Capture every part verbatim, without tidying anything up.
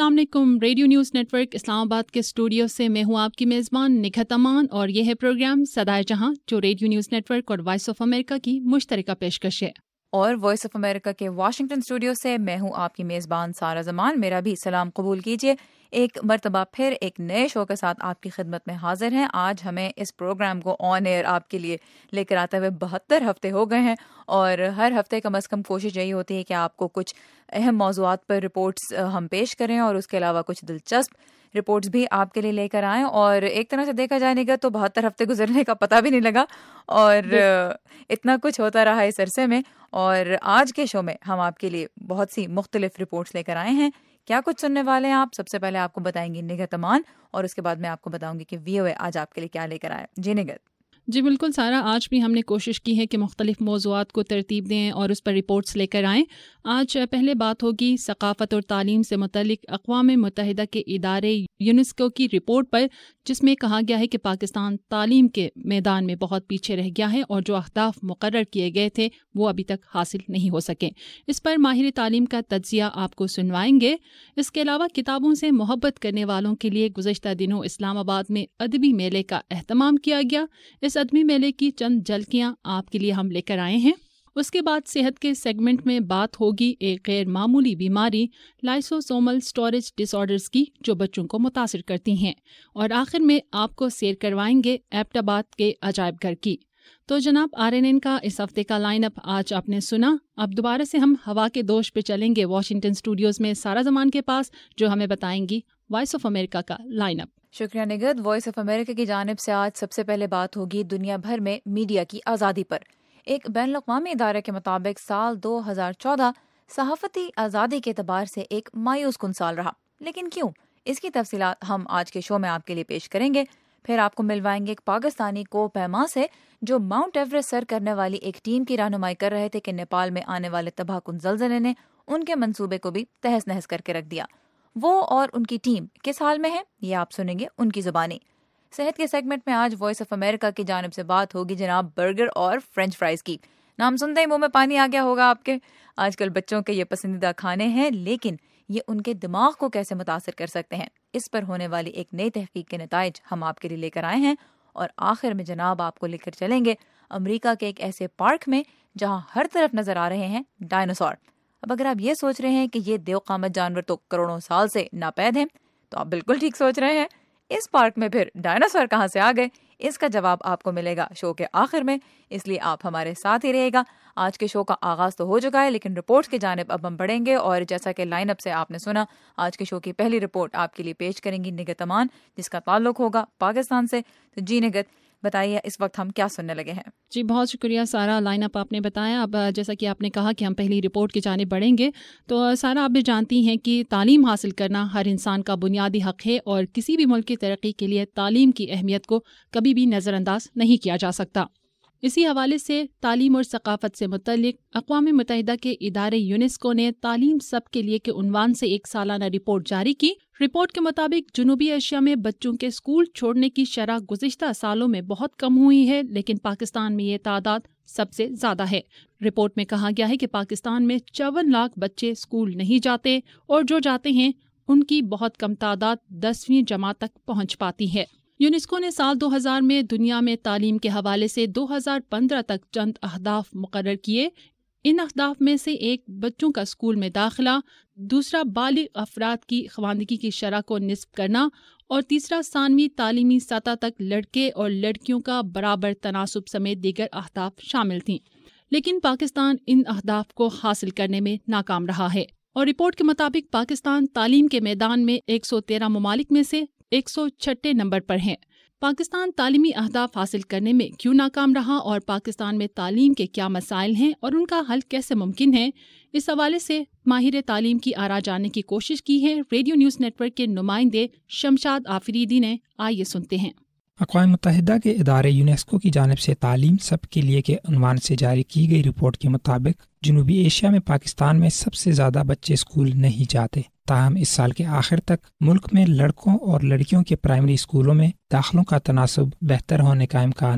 السلام علیکم۔ Radio news network Islamabad کے اسٹوڈیو سے میں ہوں آپ کی میزبان نگہت امان، اور یہ ہے پروگرام صدائے جہاں جو ریڈیو نیوز نیٹ ورک اور وائس آف امریکہ کی مشترکہ پیشکش ہے۔ اور وائس آف امریکہ کے واشنگٹن اسٹوڈیو سے میں ہوں آپ کی میزبان سارہ زمان۔ میرا بھی سلام قبول کیجیے۔ ایک مرتبہ پھر ایک نئے شو کے ساتھ آپ کی خدمت میں حاضر ہیں۔ آج ہمیں اس پروگرام کو آن ایئر آپ کے لیے لے کر آتے ہوئے بہتر ہفتے ہو گئے ہیں، اور ہر ہفتے کم از کم کوشش یہی ہوتی ہے کہ آپ کو کچھ اہم موضوعات پر رپورٹس ہم پیش کریں، اور اس کے علاوہ کچھ دلچسپ رپورٹس بھی آپ کے لیے لے کر آئیں۔ اور ایک طرح سے دیکھا جائے گا تو بہتر ہفتے گزرنے کا پتہ بھی نہیں لگا، اور اتنا کچھ ہوتا رہا اس عرصے میں۔ اور آج کے شو میں ہم آپ کے لیے بہت سی مختلف رپورٹس لے کر آئے ہیں۔ کیا کچھ سننے والے ہیں آپ؟ سب سے پہلے آپ کو بتائیں گی نگہت امان، اور اس کے بعد میں آپ کو بتاؤں گی کہ وی او اے آج آپ کے لیے کیا لے کر آیا۔ جی نگہت۔ جی بالکل سارا، آج بھی ہم نے کوشش کی ہے کہ مختلف موضوعات کو ترتیب دیں اور اس پر رپورٹس لے کر آئیں۔ آج پہلے بات ہوگی ثقافت اور تعلیم سے متعلق اقوام متحدہ کے ادارے یونیسکو کی رپورٹ پر، جس میں کہا گیا ہے کہ پاکستان تعلیم کے میدان میں بہت پیچھے رہ گیا ہے اور جو اہداف مقرر کیے گئے تھے وہ ابھی تک حاصل نہیں ہو سکے۔ اس پر ماہر تعلیم کا تجزیہ آپ کو سنوائیں گے۔ اس کے علاوہ کتابوں سے محبت کرنے والوں کے لیے گزشتہ دنوں اسلام آباد میں ادبی میلے کا اہتمام کیا گیا۔ اس ادبی میلے کی چند جھلکیاں آپ کے لیے ہم لے کر آئے ہیں۔ اس کے بعد صحت کے سیگمنٹ میں بات ہوگی ایک غیر معمولی بیماری لائسوسومل سٹوریج ڈس آرڈرز کی جو بچوں کو متاثر کرتی ہیں، اور آخر میں آپ کو سیر کروائیں گے ایبٹ آباد کے عجائب گھر کی۔ تو جناب آر این این کا اس ہفتے کا لائن اپ آج آپ نے سنا۔ اب دوبارہ سے ہم ہوا کے دوش پہ چلیں گے واشنگٹن اسٹوڈیوز میں سارہ زمان کے پاس، جو ہمیں بتائیں گی وائس آف امریکہ کا لائن اپ۔ شکریہ نگہت۔ وائس آف امریکہ کی جانب سے آج سب سے پہلے بات ہوگی دنیا بھر میں میڈیا کی آزادی پر۔ ایک بین الاقوامی ادارے کے مطابق سال دو ہزار چودہ صحافتی آزادی کے اعتبار سے ایک مایوس کن سال رہا، لیکن کیوں؟ اس کی تفصیلات ہم آج کے شو میں آپ کے لیے پیش کریں گے۔ پھر آپ کو ملوائیں گے ایک پاکستانی کو پیما سے جو ماؤنٹ ایوریسٹ سر کرنے والی ایک ٹیم کی رہنمائی کر رہے تھے کہ نیپال میں آنے والے تباہ کن زلزلے نے ان کے منصوبے کو بھی تہس نہس کر کے رکھ دیا۔ وہ اور ان کی ٹیم کس حال میں ہے یہ آپ سنیں گے ان کی زبانی۔ صحت کے سیگمنٹ میں آج وائس آف امریکہ کی جانب سے بات ہوگی جناب برگر اور فرینچ فرائز کی۔ نام سنتے ہی منہ میں پانی آ گیا ہوگا آپ کے۔ آج کل بچوں کے یہ پسندیدہ کھانے ہیں، لیکن یہ ان کے دماغ کو کیسے متاثر کر سکتے ہیں، اس پر ہونے والی ایک نئی تحقیق کے نتائج ہم آپ کے لیے لے کر آئے ہیں۔ اور آخر میں جناب آپ کو لے کر چلیں گے امریکہ کے ایک ایسے پارک میں جہاں ہر طرف نظر آ رہے ہیں ڈائناسور۔ اب اگر آپ یہ سوچ رہے ہیں کہ یہ دیو قامت جانور تو کروڑوں سال سے ناپید ہیں، تو آپ بالکل ٹھیک سوچ رہے ہیں۔ اس پارک میں پھر ڈائناسور کہاں سے آ گئے، اس کا جواب آپ کو ملے گا شو کے آخر میں، اس لیے آپ ہمارے ساتھ ہی رہے گا۔ آج کے شو کا آغاز تو ہو چکا ہے، لیکن رپورٹس کی جانب اب ہم بڑھیں گے، اور جیسا کہ لائن اپ سے آپ نے سنا، آج کے شو کی پہلی رپورٹ آپ کے لیے پیش کریں گی نگہت امان، جس کا تعلق ہوگا پاکستان سے۔ تو جی نگہت، بتائیے اس وقت ہم کیا سننے لگے ہیں؟ جی بہت شکریہ سارا، لائن اپ آپ نے بتایا۔ اب جیسا کہ آپ نے کہا کہ ہم پہلی رپورٹ کی جانب بڑھیں گے، تو سارا آپ بھی جانتی ہیں کہ تعلیم حاصل کرنا ہر انسان کا بنیادی حق ہے، اور کسی بھی ملک کی ترقی کے لیے تعلیم کی اہمیت کو کبھی بھی نظر انداز نہیں کیا جا سکتا۔ اسی حوالے سے تعلیم اور ثقافت سے متعلق اقوام متحدہ کے ادارے یونیسکو نے تعلیم سب کے لیے کے عنوان سے ایک سالانہ رپورٹ جاری کی۔ رپورٹ کے مطابق جنوبی ایشیا میں بچوں کے اسکول چھوڑنے کی شرح گزشتہ سالوں میں بہت کم ہوئی ہے، لیکن پاکستان میں یہ تعداد سب سے زیادہ ہے۔ رپورٹ میں کہا گیا ہے کہ پاکستان میں چون لاکھ بچے اسکول نہیں جاتے، اور جو جاتے ہیں ان کی بہت کم تعداد دسویں جماعت تک پہنچ پاتی ہے۔ یونیسکو نے سال دو ہزار میں دنیا میں تعلیم کے حوالے سے دو ہزار پندرہ تک چند اہداف مقرر کیے۔ ان اہداف میں سے ایک بچوں کا اسکول میں داخلہ، دوسرا بالغ افراد کی خواندگی کی شرح کو نصف کرنا، اور تیسرا ثانوی تعلیمی سطح تک لڑکے اور لڑکیوں کا برابر تناسب سمیت دیگر اہداف شامل تھیں۔ لیکن پاکستان ان اہداف کو حاصل کرنے میں ناکام رہا ہے، اور رپورٹ کے مطابق پاکستان تعلیم کے میدان میں ایک سو تیرہ ممالک میں سے ایک سو چھٹے نمبر پر ہیں۔ پاکستان تعلیمی اہداف حاصل کرنے میں کیوں ناکام رہا، اور پاکستان میں تعلیم کے کیا مسائل ہیں اور ان کا حل کیسے ممکن ہے، اس حوالے سے ماہر تعلیم کی آرا جاننے کی کوشش کی ہے ریڈیو نیوز نیٹ ورک کے نمائندے شمشاد آفریدی نے۔ آئیے سنتے ہیں۔ اقوام متحدہ کے ادارے یونیسکو کی جانب سے تعلیم سب کے لیے کے عنوان سے جاری کی گئی رپورٹ کے مطابق جنوبی ایشیا میں پاکستان میں سب سے زیادہ بچے اسکول نہیں جاتے۔ تاہم اس سال کے آخر تک ملک میں لڑکوں اور لڑکیوں کے پرائمری اسکولوں میں داخلوں کا تناسب بہتر ہونے کا امکان ہے۔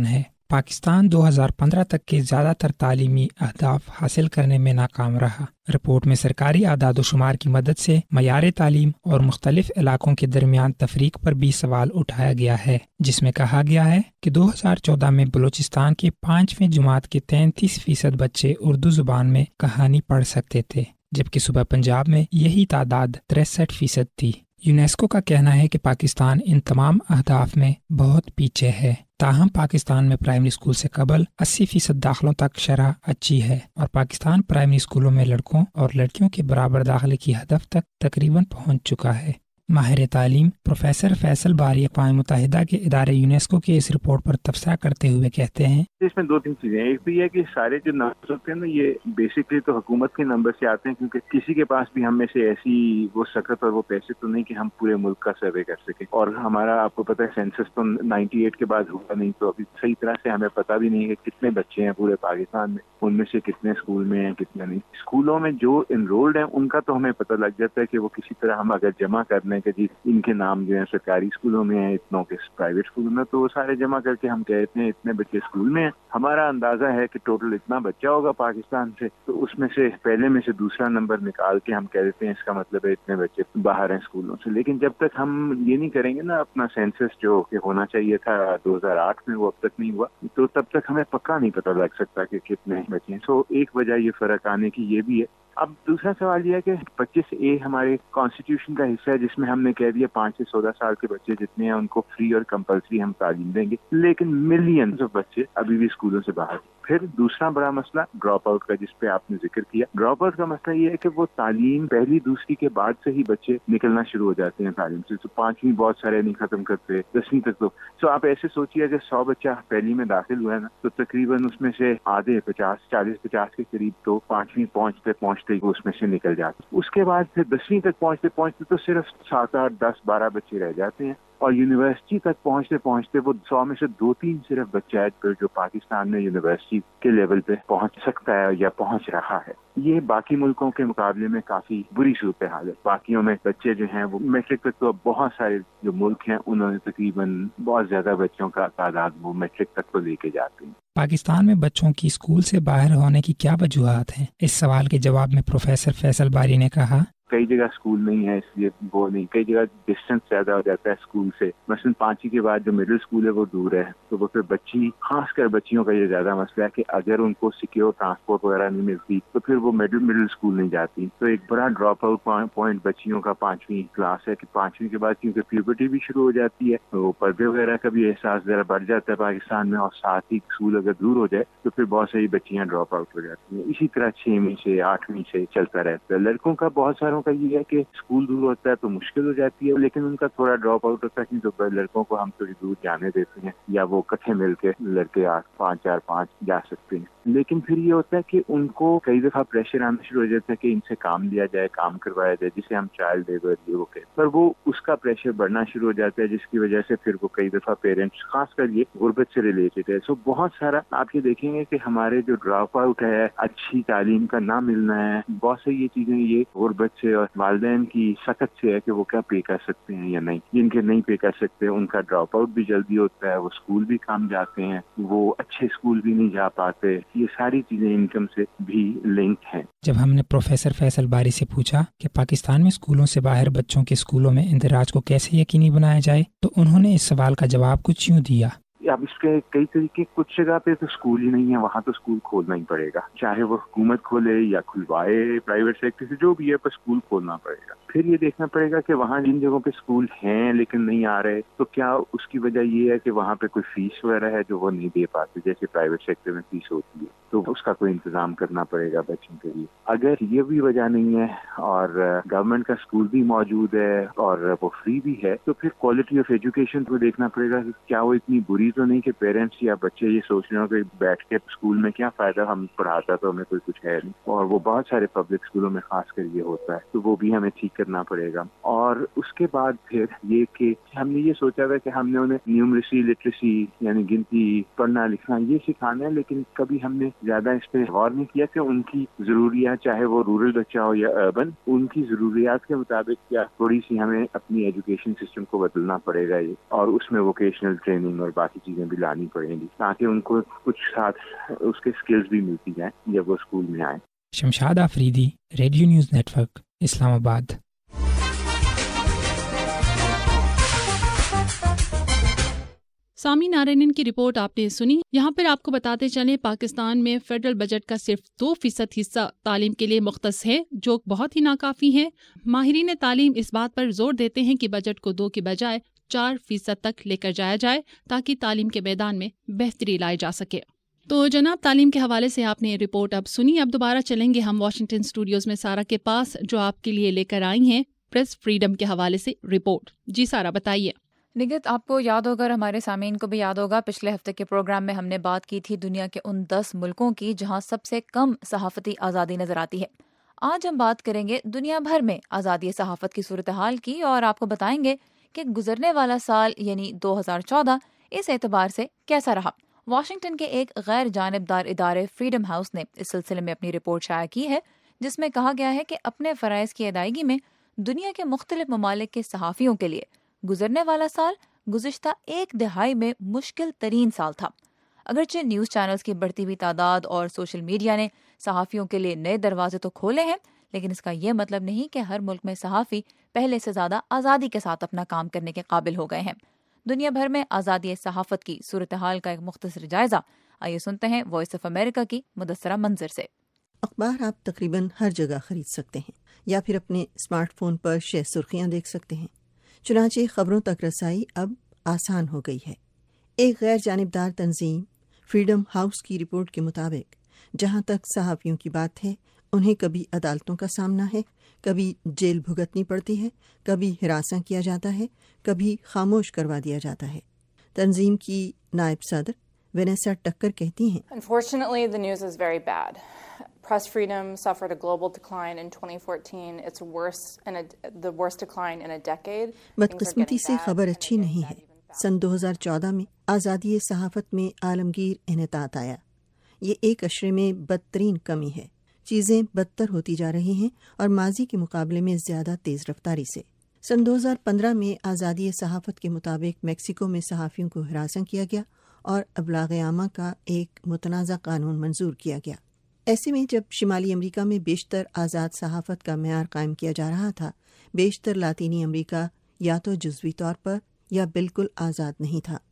پاکستان دو ہزار پندرہ تک کے زیادہ تر تعلیمی اہداف حاصل کرنے میں ناکام رہا۔ رپورٹ میں سرکاری اعداد و شمار کی مدد سے معیار تعلیم اور مختلف علاقوں کے درمیان تفریق پر بھی سوال اٹھایا گیا ہے، جس میں کہا گیا ہے کہ دو ہزار چودہ میں بلوچستان کے پانچویں جماعت کے تینتیس فیصد بچے اردو زبان میں کہانی پڑھ سکتے تھے، جبکہ صوبہ پنجاب میں یہی تعداد تریسٹھ فیصد تھی۔ یونیسکو کا کہنا ہے کہ پاکستان ان تمام اہداف میں بہت پیچھے ہے، تاہم پاکستان میں پرائمری اسکول سے قبل اسی فیصد داخلوں تک شرح اچھی ہے اور پاکستان پرائمری اسکولوں میں لڑکوں اور لڑکیوں کے برابر داخلے کی ہدف تک تقریباً پہنچ چکا ہے۔ ماہر تعلیم پروفیسر فیصل باری اقوام متحدہ کے ادارے یونیسکو کی اس رپورٹ پر تبصرہ کرتے ہوئے کہتے ہیں، اس میں دو تین چیزیں ہیں۔ ایک تو یہ ہے کہ سارے جو نمبر ہوتے ہیں نا، یہ بیسکلی تو حکومت کے نمبر سے آتے ہیں، کیونکہ کسی کے پاس بھی ہم میں سے ایسی وہ سکت اور وہ پیسے تو نہیں کہ ہم پورے ملک کا سروے کر سکیں، اور ہمارا آپ کو پتہ ہے سینسس تو نائنٹی ایٹ کے بعد ہوا نہیں، تو ابھی صحیح طرح سے ہمیں پتہ بھی نہیں ہے کہ کتنے بچے ہیں پورے پاکستان میں، ان میں سے کتنے اسکول میں ہیں کتنے نہیں۔ اسکولوں میں جو انرولڈ ہیں ان کا تو ہمیں پتہ لگ جاتا ہے کہ وہ کسی طرح ہم اگر جمع کر لیں کہ جی ان کے نام جو ہیں سرکاری اسکولوں میں ہیں، اتنوں کے پرائیویٹ اسکولوں میں، تو وہ سارے جمع کر کے ہم کہتے ہیں اتنے بچے اسکول میں ہیں۔ ہمارا اندازہ ہے کہ ٹوٹل اتنا بچہ ہوگا پاکستان سے، تو اس میں سے پہلے میں سے دوسرا نمبر نکال کے ہم کہہ دیتے ہیں اس کا مطلب ہے اتنے بچے باہر ہیں اسکولوں سے۔ لیکن جب تک ہم یہ نہیں کریں گے نا اپنا سینسس جو کہ ہونا چاہیے تھا دو ہزار آٹھ میں، وہ اب تک نہیں ہوا، تو تب تک ہمیں پکا نہیں پتہ لگ سکتا کہ کتنے بچے ہیں۔ سو ایک وجہ یہ فرق آنے کی یہ بھی ہے۔ اب دوسرا سوال یہ ہے کہ پچیس اے ہمارے کانسٹیٹیوشن کا حصہ ہے، جس میں ہم نے کہہ دیا پانچ سے چودہ سال کے بچے جتنے ہیں ان کو فری اور کمپلسری ہم تعلیم دیں گے، لیکن ملینز آف بچے ابھی بھی اسکولوں سے باہر۔ پھر دوسرا بڑا مسئلہ ڈراپ آؤٹ کا، جس پہ آپ نے ذکر کیا۔ ڈراپ آؤٹ کا مسئلہ یہ ہے کہ وہ تعلیم پہلی دوسری کے بعد سے ہی بچے نکلنا شروع ہو جاتے ہیں تعلیم سے، تو پانچویں بہت سارے نہیں ختم کرتے، دسویں تک تو سو آپ ایسے سوچیے اگر سو بچہ پہلی میں داخل ہوا ہے نا، تو تقریباً اس میں سے آدھے پچاس چالیس پچاس کے قریب تو پانچویں پہنچتے پہنچتے ہی اس میں سے نکل جاتے۔ اس کے بعد پھر دسویں تک پہنچتے پہنچتے تو صرف سات آٹھ دس بارہ بچے رہ جاتے ہیں، اور یونیورسٹی تک پہنچتے پہنچتے وہ سو میں سے دو تین صرف بچہ ہے جو پاکستان میں یونیورسٹی کے لیول پہ پہنچ سکتا ہے یا پہنچ رہا ہے۔ یہ باقی ملکوں کے مقابلے میں کافی بری صورتحال ہے۔ باقیوں میں بچے جو ہیں وہ میٹرک تک، تو بہت سارے جو ملک ہیں انہوں نے تقریباً بہت زیادہ بچوں کا تعداد وہ میٹرک تک کو لے کے جاتے ہیں۔ پاکستان میں بچوں کی اسکول سے باہر ہونے کی کیا وجوہات ہیں؟ اس سوال کے جواب میں پروفیسر فیصل باری نے کہا، کئی جگہ اسکول نہیں ہے اس لیے وہ نہیں، کئی جگہ ڈسٹینس زیادہ ہو جاتا ہے اسکول سے، مثلاً پانچویں کے بعد جو مڈل اسکول ہے وہ دور ہے، تو وہ پھر بچی، خاص کر بچیوں کا یہ زیادہ مسئلہ ہے کہ اگر ان کو سیکیور ٹرانسپورٹ وغیرہ نہیں ملتی تو پھر وہ مڈل مڈل اسکول نہیں جاتی۔ تو ایک بڑا ڈراپ آؤٹ پوائنٹ بچیوں کا پانچویں کلاس ہے کہ پانچویں کے بعد کیونکہ پیوبرٹی بھی شروع ہو جاتی ہے، تو پردے وغیرہ کا بھی احساس ذرا بڑھ جاتا ہے پاکستان میں، اور ساتھ ہی اسکول اگر دور ہو جائے تو پھر بہت ساری بچیاں ڈراپ آؤٹ ہو جاتی ہیں۔ اسی طرح چھویں سے آٹھویں سے چلتا رہتا ہے۔ لڑکوں کا بہت ساروں کا یہ ہے کہ اسکول دور ہوتا ہے تو مشکل ہو جاتی ہے، لیکن ان کا تھوڑا ڈراپ آؤٹ ہوتا ہے کہ تو لڑکوں کو ہم تھوڑی دور جانے دیتے ہیں، یا وہ اکٹھے مل کے لڑکے آٹھ پانچ چار پانچ جا سکتے ہیں۔ لیکن پھر یہ ہوتا ہے کہ ان کو کئی دفعہ پریشر آنا شروع ہو جاتا ہے کہ ان سے کام لیا جائے، کام کروایا جائے، جسے ہم چائلڈ لیبر یہ وہ کہتے ہیں، پر وہ اس کا پریشر بڑھنا شروع ہو جاتا ہے، جس کی وجہ سے پھر وہ کئی دفعہ پیرنٹس، خاص کر یہ غربت سے ریلیٹڈ ہے۔ سو بہت سارا آپ یہ دیکھیں گے کہ ہمارے جو ڈراپ آؤٹ ہے، اچھی تعلیم کا نہ ملنا ہے، بہت سی یہ چیزیں یہ غربت سے اور والدین کی سخت سے ہے کہ وہ کیا پے کر سکتے ہیں یا نہیں۔ جن کے نہیں پے کر سکتے ان کا ڈراپ آؤٹ بھی جلدی ہوتا ہے، وہ اسکول بھی کم جاتے ہیں، وہ اچھے اسکول بھی نہیں جا پاتے۔ یہ ساری چیزیں انکم سے بھی لنک ہیں۔ جب ہم نے پروفیسر فیصل باری سے پوچھا کہ پاکستان میں اسکولوں سے باہر بچوں کے اسکولوں میں اندراج کو کیسے یقینی بنایا جائے، تو انہوں نے اس سوال کا جواب کچھ یوں دیا۔ اب اس کے کئی طریقے، کچھ جگہ پہ تو اسکول ہی نہیں ہے، وہاں تو اسکول کھولنا ہی پڑے گا، چاہے وہ حکومت کھولے یا کھلوائے پرائیویٹ سیکٹر سے، جو بھی ہے، پر اسکول کھولنا پڑے گا۔ پھر یہ دیکھنا پڑے گا کہ وہاں جن جگہوں پہ اسکول ہیں لیکن نہیں آ رہے، تو کیا اس کی وجہ یہ ہے کہ وہاں پہ کوئی فیس وغیرہ ہے جو وہ نہیں دے پاتے، جیسے پرائیویٹ سیکٹر میں فیس ہوتی ہے، تو اس کا کوئی انتظام کرنا پڑے گا بچوں کے لیے۔ اگر یہ بھی وجہ نہیں ہے اور گورنمنٹ کا اسکول بھی موجود ہے اور وہ فری بھی ہے، تو پھر کوالٹی آف ایجوکیشن کو دیکھنا پڑے گا کہ کیا وہ اتنی بری تو نہیں کہ پیرنٹس یا بچے یہ سوچ رہے ہوں کہ بیٹھ کے اسکول میں کیا فائدہ، ہم پڑھاتا تو ہمیں کوئی کچھ ہے نہیں، اور وہ بہت سارے پبلک اسکولوں میں خاص کر یہ ہوتا ہے، تو وہ بھی ہمیں ٹھیک کرنا پڑے گا۔ اور اس کے بعد پھر یہ کہ ہم نے یہ سوچا تھا کہ ہم نے انہیں نیومریسی، لٹریسی یعنی گنتی، پڑھنا لکھنا یہ سکھانا ہے، لیکن کبھی ہم نے زیادہ اس پہ غور نہیں کیا کہ ان کی ضروریات، چاہے وہ رورل بچہ ہو یا اربن، ان کی ضروریات کے مطابق کیا تھوڑی سی ہمیں اپنی ایجوکیشن سسٹم کو بدلنا پڑے گا یہ، اور اس میں ووکیشنل ٹریننگ اور باقی چیزیں بھی لانی پڑیں گی تاکہ ان کو کچھ ساتھ اس کے اسکلز بھی ملتی جائیں جب وہ اسکول میں آئیں۔ Shamshad Afridi, radio news network, Islamabad. سامعین، نارائنن کی رپورٹ آپ نے سنی۔ یہاں پر آپ کو بتاتے چلیں پاکستان میں فیڈرل بجٹ کا صرف دو فیصد حصہ تعلیم کے لیے مختص ہے، جو بہت ہی ناکافی ہے۔ ماہرین تعلیم اس بات پر زور دیتے ہیں کہ بجٹ کو دو کے بجائے چار فیصد تک لے کر جایا جائے تاکہ تعلیم کے میدان میں بہتری لائی جا سکے۔ تو جناب، تعلیم کے حوالے سے آپ نے رپورٹ اب سنی۔ اب دوبارہ چلیں گے ہم واشنگٹن اسٹوڈیوز میں سارا کے پاس، جو آپ کے لیے لے کر آئی ہیں پریس فریڈم کے حوالے سے رپورٹ۔ جی سارا، بتائیے۔ نگت، آپ کو یاد ہوگا، ہمارے سامعین کو بھی یاد ہوگا، پچھلے ہفتے کے پروگرام میں ہم نے بات کی تھی دنیا کے ان دس ملکوں کی جہاں سب سے کم صحافتی آزادی نظر آتی ہے۔ آج ہم بات کریں گے دنیا بھر میں آزادی صحافت کی صورتحال کی، اور آپ کو بتائیں گے کہ گزرنے والا سال یعنی دو ہزار چودہ اس اعتبار سے کیسا رہا۔ واشنگٹن کے ایک غیر جانبدار ادارے فریڈم ہاؤس نے اس سلسلے میں اپنی رپورٹ شائع کی ہے، جس میں کہا گیا ہے کہ اپنے فرائض کی ادائیگی میں دنیا کے مختلف ممالک کے صحافیوں کے لیے گزرنے والا سال گزشتہ ایک دہائی میں مشکل ترین سال تھا۔ اگرچہ نیوز چینلز کی بڑھتی ہوئی تعداد اور سوشل میڈیا نے صحافیوں کے لیے نئے دروازے تو کھولے ہیں، لیکن اس کا یہ مطلب نہیں کہ ہر ملک میں صحافی پہلے سے زیادہ آزادی کے ساتھ اپنا کام کرنے کے قابل ہو گئے ہیں۔ دنیا بھر میں آزادی صحافت کی صورتحال کا ایک مختصر جائزہ آئیے سنتے ہیں وائس آف امریکہ کی مدثرہ منظر سے۔ اخبار آپ تقریباً ہر جگہ خرید سکتے ہیں یا پھر اپنے اسمارٹ فون پر شہ سرخیاں دیکھ سکتے ہیں۔ چنانچہ خبروں تک رسائی اب آسان ہو گئی ہے۔ ایک غیر جانبدار تنظیم فریڈم ہاؤس کی رپورٹ کے مطابق جہاں تک صحافیوں کی بات ہے، انہیں کبھی عدالتوں کا سامنا ہے، کبھی جیل بھگتنی پڑتی ہے، کبھی ہراساں کیا جاتا ہے، کبھی خاموش کروا دیا جاتا ہے۔ تنظیم کی نائب صدر وینیسا ٹکر کہتی ہیں، Unfortunately, the news is very bad. Press freedom suffered a global decline in twenty fourteen. It's worse in a, the worst decline in a decade. بدقسمتی سے خبر اچھی نہیں ہے۔ سن دو ہزار چودہ میں آزادی صحافت میں عالمگیر انحطاط آیا۔ یہ ایک عشرے میں بدترین کمی ہے۔ چیزیں بدتر ہوتی جا رہی ہیں اور ماضی کے مقابلے میں زیادہ تیز رفتاری سے۔ سن دو ہزار پندرہ میں آزادی صحافت کے مطابق میکسیکو میں صحافیوں کو ہراساں کیا گیا اور ابلاغ عامہ کا ایک متنازع قانون منظور کیا گیا۔ ایسے میں جب شمالی امریکہ میں بیشتر آزاد صحافت کا معیار قائم کیا جا رہا تھا، بیشتر لاطینی امریکہ یا تو جزوی طور پر یا بالکل آزاد نہیں تھا۔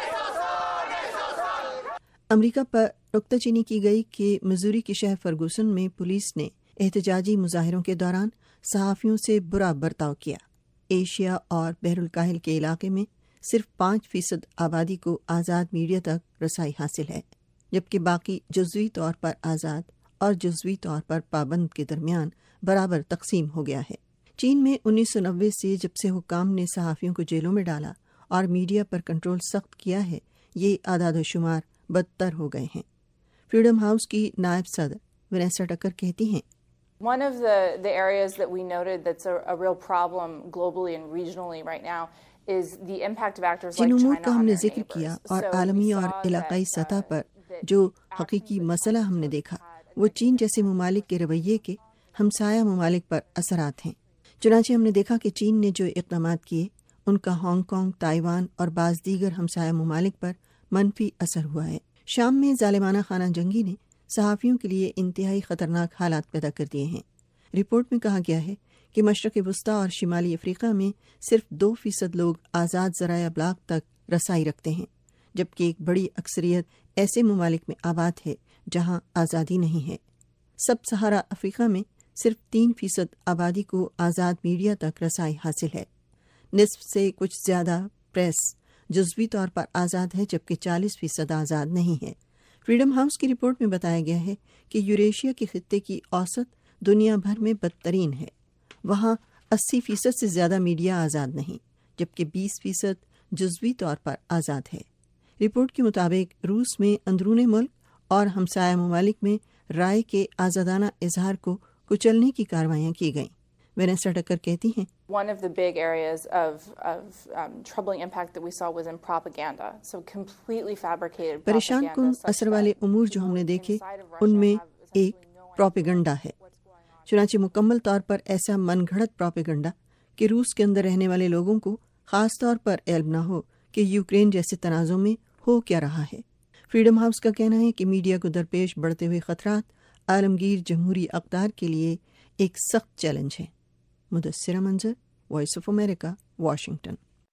امریکہ پر نکتہ چینی کی گئی کہ مزوری کے شہر فرگوسن میں پولیس نے احتجاجی مظاہروں کے دوران صحافیوں سے برا برتاؤ کیا۔ ایشیا اور بحر الکاہل کے علاقے میں صرف پانچ فیصد آبادی کو آزاد میڈیا تک رسائی حاصل ہے، جبکہ باقی جزوی طور پر آزاد اور جزوی طور پر پابند کے درمیان برابر تقسیم ہو گیا ہے۔ چین میں انیس سو نوے سے جب سے حکام نے صحافیوں کو جیلوں میں ڈالا اور میڈیا پر کنٹرول سخت کیا ہے، یہ اعداد و شمار بدتر ہو گئے ہیں۔ فریڈم ہاؤس کی نائب صدر وینیسا ٹکر کہتی ہیں، One of the, the areas that we noted that's a, a real problem globally and regionally right now is the impact of actors like جن امور China کا ہم on نے their ذکر neighbors. کیا اور So we عالمی اور saw علاقائی that, سطح uh, پر that جو actions حقیقی that مسئلہ ہم نے China دیکھا، had وہ چین جیسے ممالک کے رویے کے ہمسایہ ممالک پر اثرات ہیں۔ چنانچہ ہم نے دیکھا کہ چین نے جو اقدامات کیے، ان کا ہانگ کانگ، تائیوان اور بعض دیگر ہمسایہ ممالک پر منفی اثر ہوا ہے۔ شام میں ظالمانہ خانہ جنگی نے صحافیوں کے لیے انتہائی خطرناک حالات پیدا کر دیے ہیں۔ رپورٹ میں کہا گیا ہے کہ مشرق وسطیٰ اور شمالی افریقہ میں صرف دو فیصد لوگ آزاد ذرائع ابلاغ تک رسائی رکھتے ہیں، جبکہ ایک بڑی اکثریت ایسے ممالک میں آباد ہے جہاں آزادی نہیں ہے۔ سب سہارا افریقہ میں صرف تین فیصد آبادی کو آزاد میڈیا تک رسائی حاصل ہے۔ نصف سے کچھ زیادہ پریس جزوی طور پر آزاد ہے، جبکہ چالیس فیصد آزاد نہیں ہے۔ فریڈم ہاؤس کی رپورٹ میں بتایا گیا ہے کہ یوریشیا کے خطے کی اوسط دنیا بھر میں بدترین ہے۔ وہاں اسی فیصد سے زیادہ میڈیا آزاد نہیں، جبکہ بیس فیصد جزوی طور پر آزاد ہے۔ رپورٹ کے مطابق روس میں اندرون ملک اور ہمسایہ ممالک میں رائے کے آزادانہ اظہار کو کچلنے کی کارروائیاں کی گئیں۔ وینیسا ٹکر کہتی ہیں، One of the big areas of, of um, troubling impact that we saw was in propaganda. So completely fabricated پریشان propaganda. کن such اثر والے that امور جو ہم نے دیکھے ان میں ایک پروپیگنڈا ہے۔ چنانچہ مکمل طور پر ایسا من گھڑت پروپیگنڈا کہ روس کے اندر رہنے والے لوگوں کو خاص طور پر علم نہ ہو کہ یوکرین جیسے تنازع میں ہو کیا رہا ہے؟ فریڈم ہاؤس کا کہنا ہے کہ میڈیا کو درپیش بڑھتے ہوئے خطرات عالمگیر جمہوری اقدار کے لیے ایک سخت چیلنج ہے۔ مدثرہ منظر، وائس آف امریکہ، واشنگٹن۔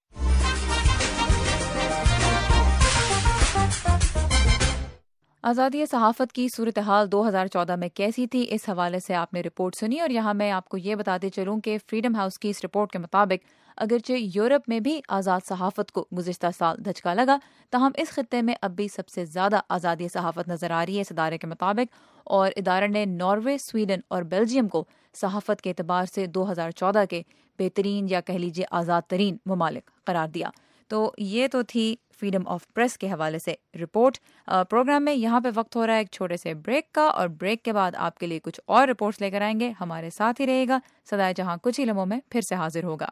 آزادی صحافت کی صورتحال دو ہزار چودہ میں کیسی تھی، اس حوالے سے آپ نے رپورٹ سنی، اور یہاں میں آپ کو یہ بتاتے چلوں کہ فریڈم ہاؤس کی اس رپورٹ کے مطابق اگرچہ یورپ میں بھی آزاد صحافت کو گزشتہ سال دھچکا لگا، تاہم اس خطے میں اب بھی سب سے زیادہ آزادی صحافت نظر آ رہی ہے اس ادارے کے مطابق، اور ادارے نے ناروے، سویڈن اور بیلجیم کو صحافت کے اعتبار سے دو ہزار چودہ کے بہترین یا کہہ لیجیے آزاد ترین ممالک قرار دیا۔ تو یہ تو تھی فریڈم آف پریس کے حوالے سے رپورٹ۔ پروگرام میں یہاں پہ وقت ہو رہا ہے ایک چھوٹے سے بریک کا، اور بریک کے بعد آپ کے لیے کچھ اور رپورٹس لے کر آئیں گے۔ ہمارے ساتھ ہی رہے گا، صدائے جہاں کچھ ہی لمحوں میں پھر سے حاضر ہوگا۔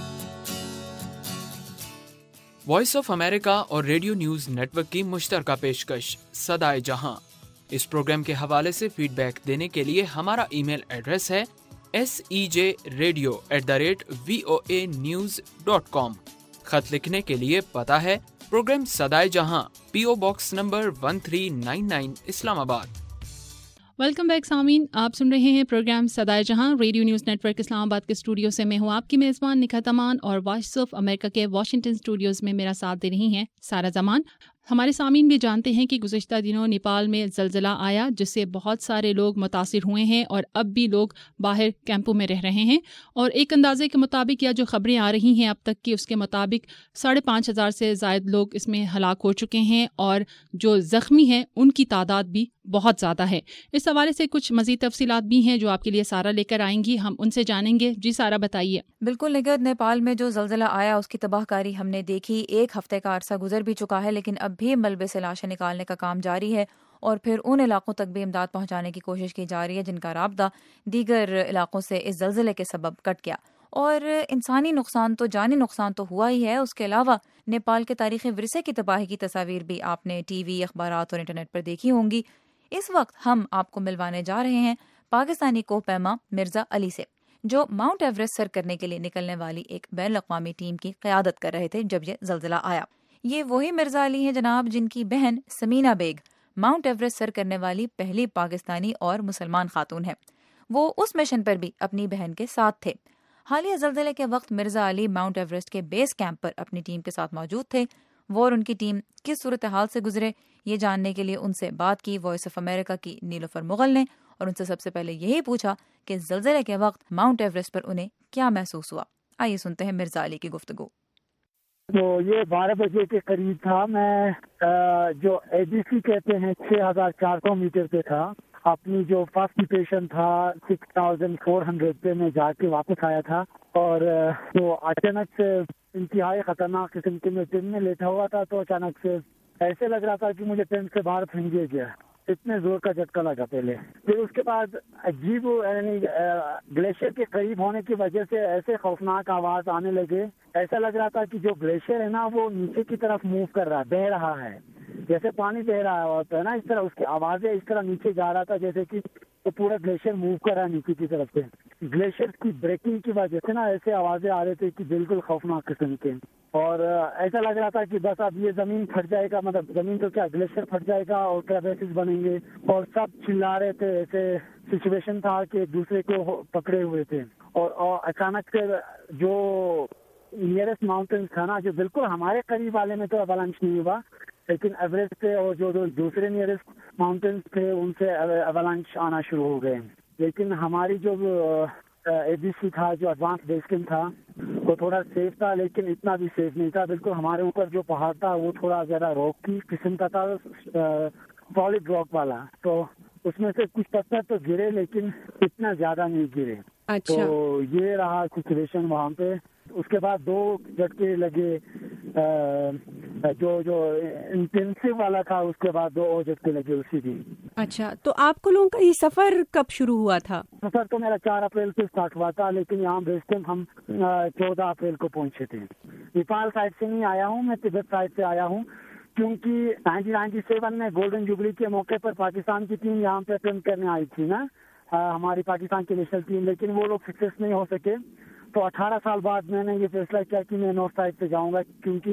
وائس آف امریکہ اور ریڈیو نیوز نیٹ ورک کی مشترکہ پیشکش صدائے جہاں۔ اس پروگرام کے حوالے سے فیڈ بیک دینے کے لیے ہمارا ای میل ایڈریس ہے S E J radio at the rate V O A news dot com. خط لکھنے کے لیے پتہ ہے پروگرام صدائے جہاں، P O box number one three nine nine, Islamabad. Welcome back سامعین، آپ سن رہے ہیں پروگرام صدائے جہاں radio news network Islamabad کے اسٹوڈیو سے۔ میں ہوں آپ کی میزبان نکھت امان، اور وائس آف امریکہ کے واشنگٹن اسٹوڈیوز میں میرا ساتھ دے رہی ہیں سارا زمان۔ ہمارے سامعین بھی جانتے ہیں کہ گزشتہ دنوں نیپال میں زلزلہ آیا، جس سے بہت سارے لوگ متاثر ہوئے ہیں، اور اب بھی لوگ باہر کیمپوں میں رہ رہے ہیں، اور ایک اندازے کے مطابق یا جو خبریں آ رہی ہیں اب تک کی، اس کے مطابق ساڑھے پانچ ہزار سے زائد لوگ اس میں ہلاک ہو چکے ہیں، اور جو زخمی ہیں ان کی تعداد بھی بہت زیادہ ہے۔ اس حوالے سے کچھ مزید تفصیلات بھی ہیں جو آپ کے لیے سارا لے کر آئیں گی، ہم ان سے جانیں گے۔ جی سارا، بتائیے۔ بالکل نگہت، نیپال میں جو زلزلہ آیا اس کی تباہ کاری ہم نے دیکھی، ایک ہفتے کا عرصہ گزر بھی چکا ہے، لیکن اب بھی ملبے سے لاشیں نکالنے کا کام جاری ہے، اور پھر ان علاقوں تک بھی امداد پہنچانے کی کوشش کی جا رہی ہے جن کا رابطہ دیگر علاقوں سے اس زلزلے کے سبب کٹ گیا۔ اور انسانی نقصان تو جانی نقصان تو ہوا ہی ہے، اس کے علاوہ نیپال کے تاریخی ورثے کی تباہی کی تصاویر بھی آپ نے ٹی وی، اخبارات اور انٹرنیٹ پر دیکھی ہوں گی۔ اس وقت ہم آپ کو ملوانے جا رہے ہیں پاکستانی کوہ پیما مرزا علی سے، جو ماؤنٹ ایوریسٹ سر کرنے کے لیے نکلنے والی ایک بین الاقوامی ٹیم کی قیادت کر رہے تھے جب یہ زلزلہ آیا۔ یہ وہی مرزا علی ہیں جناب جن کی بہن سمینہ بیگ ماؤنٹ ایوریسٹ سر کرنے والی پہلی پاکستانی اور مسلمان خاتون ہے۔ وہ اس مشن پر بھی اپنی بہن کے ساتھ تھے۔ حالیہ زلزلے کے وقت مرزا علی ماؤنٹ ایوریسٹ کے بیس کیمپ پر اپنی ٹیم کے ساتھ موجود تھے۔ وہ اور ان کی ٹیم کس صورتحال سے گزرے، یہ جاننے کے لیے ان سے بات کی وائس آف امریکہ کی نیلوفر مغل نے، اور ان سے سب سے پہلے یہی پوچھا کہ زلزلے کے وقت ماؤنٹ ایوریسٹ پر انہیں کیا محسوس ہوا۔ آئیے سنتے ہیں مرزا علی کی گفتگو۔ تو یہ بارہ بجے کے قریب تھا، میں جو اے بی سی کہتے ہیں چھ ہزار چار سو میٹر پہ تھا، اپنی جو فرسٹ پیشن تھا سکس تھاؤزینڈ فور ہنڈریڈ پہ میں جا کے واپس آیا تھا، اور تو اچانک سے انتہائی خطرناک قسم کے میں ٹرین میں لیٹا ہوا تھا، تو اچانک سے ایسے لگ رہا تھا کہ مجھے ٹرین سے باہر پھینک گیا، اتنے زور کا جھٹکا لگا پہلے۔ پھر اس کے بعد عجیب یعنی گلیشیئر کے قریب ہونے کی وجہ سے ایسے خوفناک آواز آنے لگے، ایسا لگ رہا تھا کہ جو گلیشیئر ہے نا وہ نیچے کی طرف موو کر رہا ہے، بہہ رہا ہے، جیسے پانی بہ رہا ہوتا ہے نا، اس طرح اس کی آوازیں اس طرح نیچے جا رہا تھا جیسے کہ تو پورا گلیشیئر موو کر رہا ہے نیچے کی طرف سے۔ گلیشیئر کی بریکنگ کی وجہ سے نا ایسے آوازیں آ رہے تھے کہ بالکل خوفناک قسم کے، اور ایسا لگ رہا تھا کہ بس اب یہ زمین پھٹ جائے گا، مطلب زمین تو کیا گلیشیئر پھٹ جائے گا اور کریویسز بنیں گے، اور سب چلا رہے تھے، ایسے سچویشن تھا کہ ایک دوسرے کو پکڑے ہوئے تھے۔ اور, اور اچانک سے جو نیئرسٹ ماؤنٹین تھا نا، جو بالکل ہمارے قریب والے میں تو اوالانچ نہیں ہوا، لیکن ایوریسٹ پہ اور جو دوسرے نیئرسٹ ماؤنٹینس تھے ان سے اوالانچ آنا شروع ہو گئے۔ لیکن ہماری جو اے بی سی تھا، جو ایڈوانس بیس کیمپ تھا، وہ تھوڑا سیف تھا، لیکن اتنا بھی سیف نہیں تھا۔ بالکل ہمارے اوپر جو پہاڑ تھا وہ تھوڑا زیادہ راک کی قسم کا تھا، سالڈ راک والا، تو اس میں سے کچھ پتھر تو گرے لیکن اتنا زیادہ نہیں گرے۔ اچھا، تو یہ رہا سچویشن وہاں پہ۔ اس کے بعد دو جھٹکے لگے، جو جو انٹینسو والا تھا، اس کے بعد دو اور جھٹکے لگے اسی دن۔ اچھا، تو آپ کو لوگوں کا یہ سفر کب شروع ہوا تھا؟ سفر تو میرا چار اپریل سے اسٹارٹ ہوا تھا، لیکن یہاں بیس کیمپ ہم چودہ اپریل کو پہنچے تھے۔ نیپال سائڈ سے نہیں آیا ہوں میں، تبت سائڈ سے آیا ہوں، کیونکہ نائنٹین نائنٹی سیون میں گولڈن جوبلی کے موقع پر پاکستان کی ٹیم یہاں پہ ٹرین کرنے آئی تھی نا، ہماری پاکستان کی نیشنل ٹیم، لیکن وہ لوگ سکسیس نہیں ہو سکے۔ تو اٹھارہ سال بعد میں نے یہ فیصلہ کیا کہ میں نارتھ سائڈ سے جاؤں گا، کیونکہ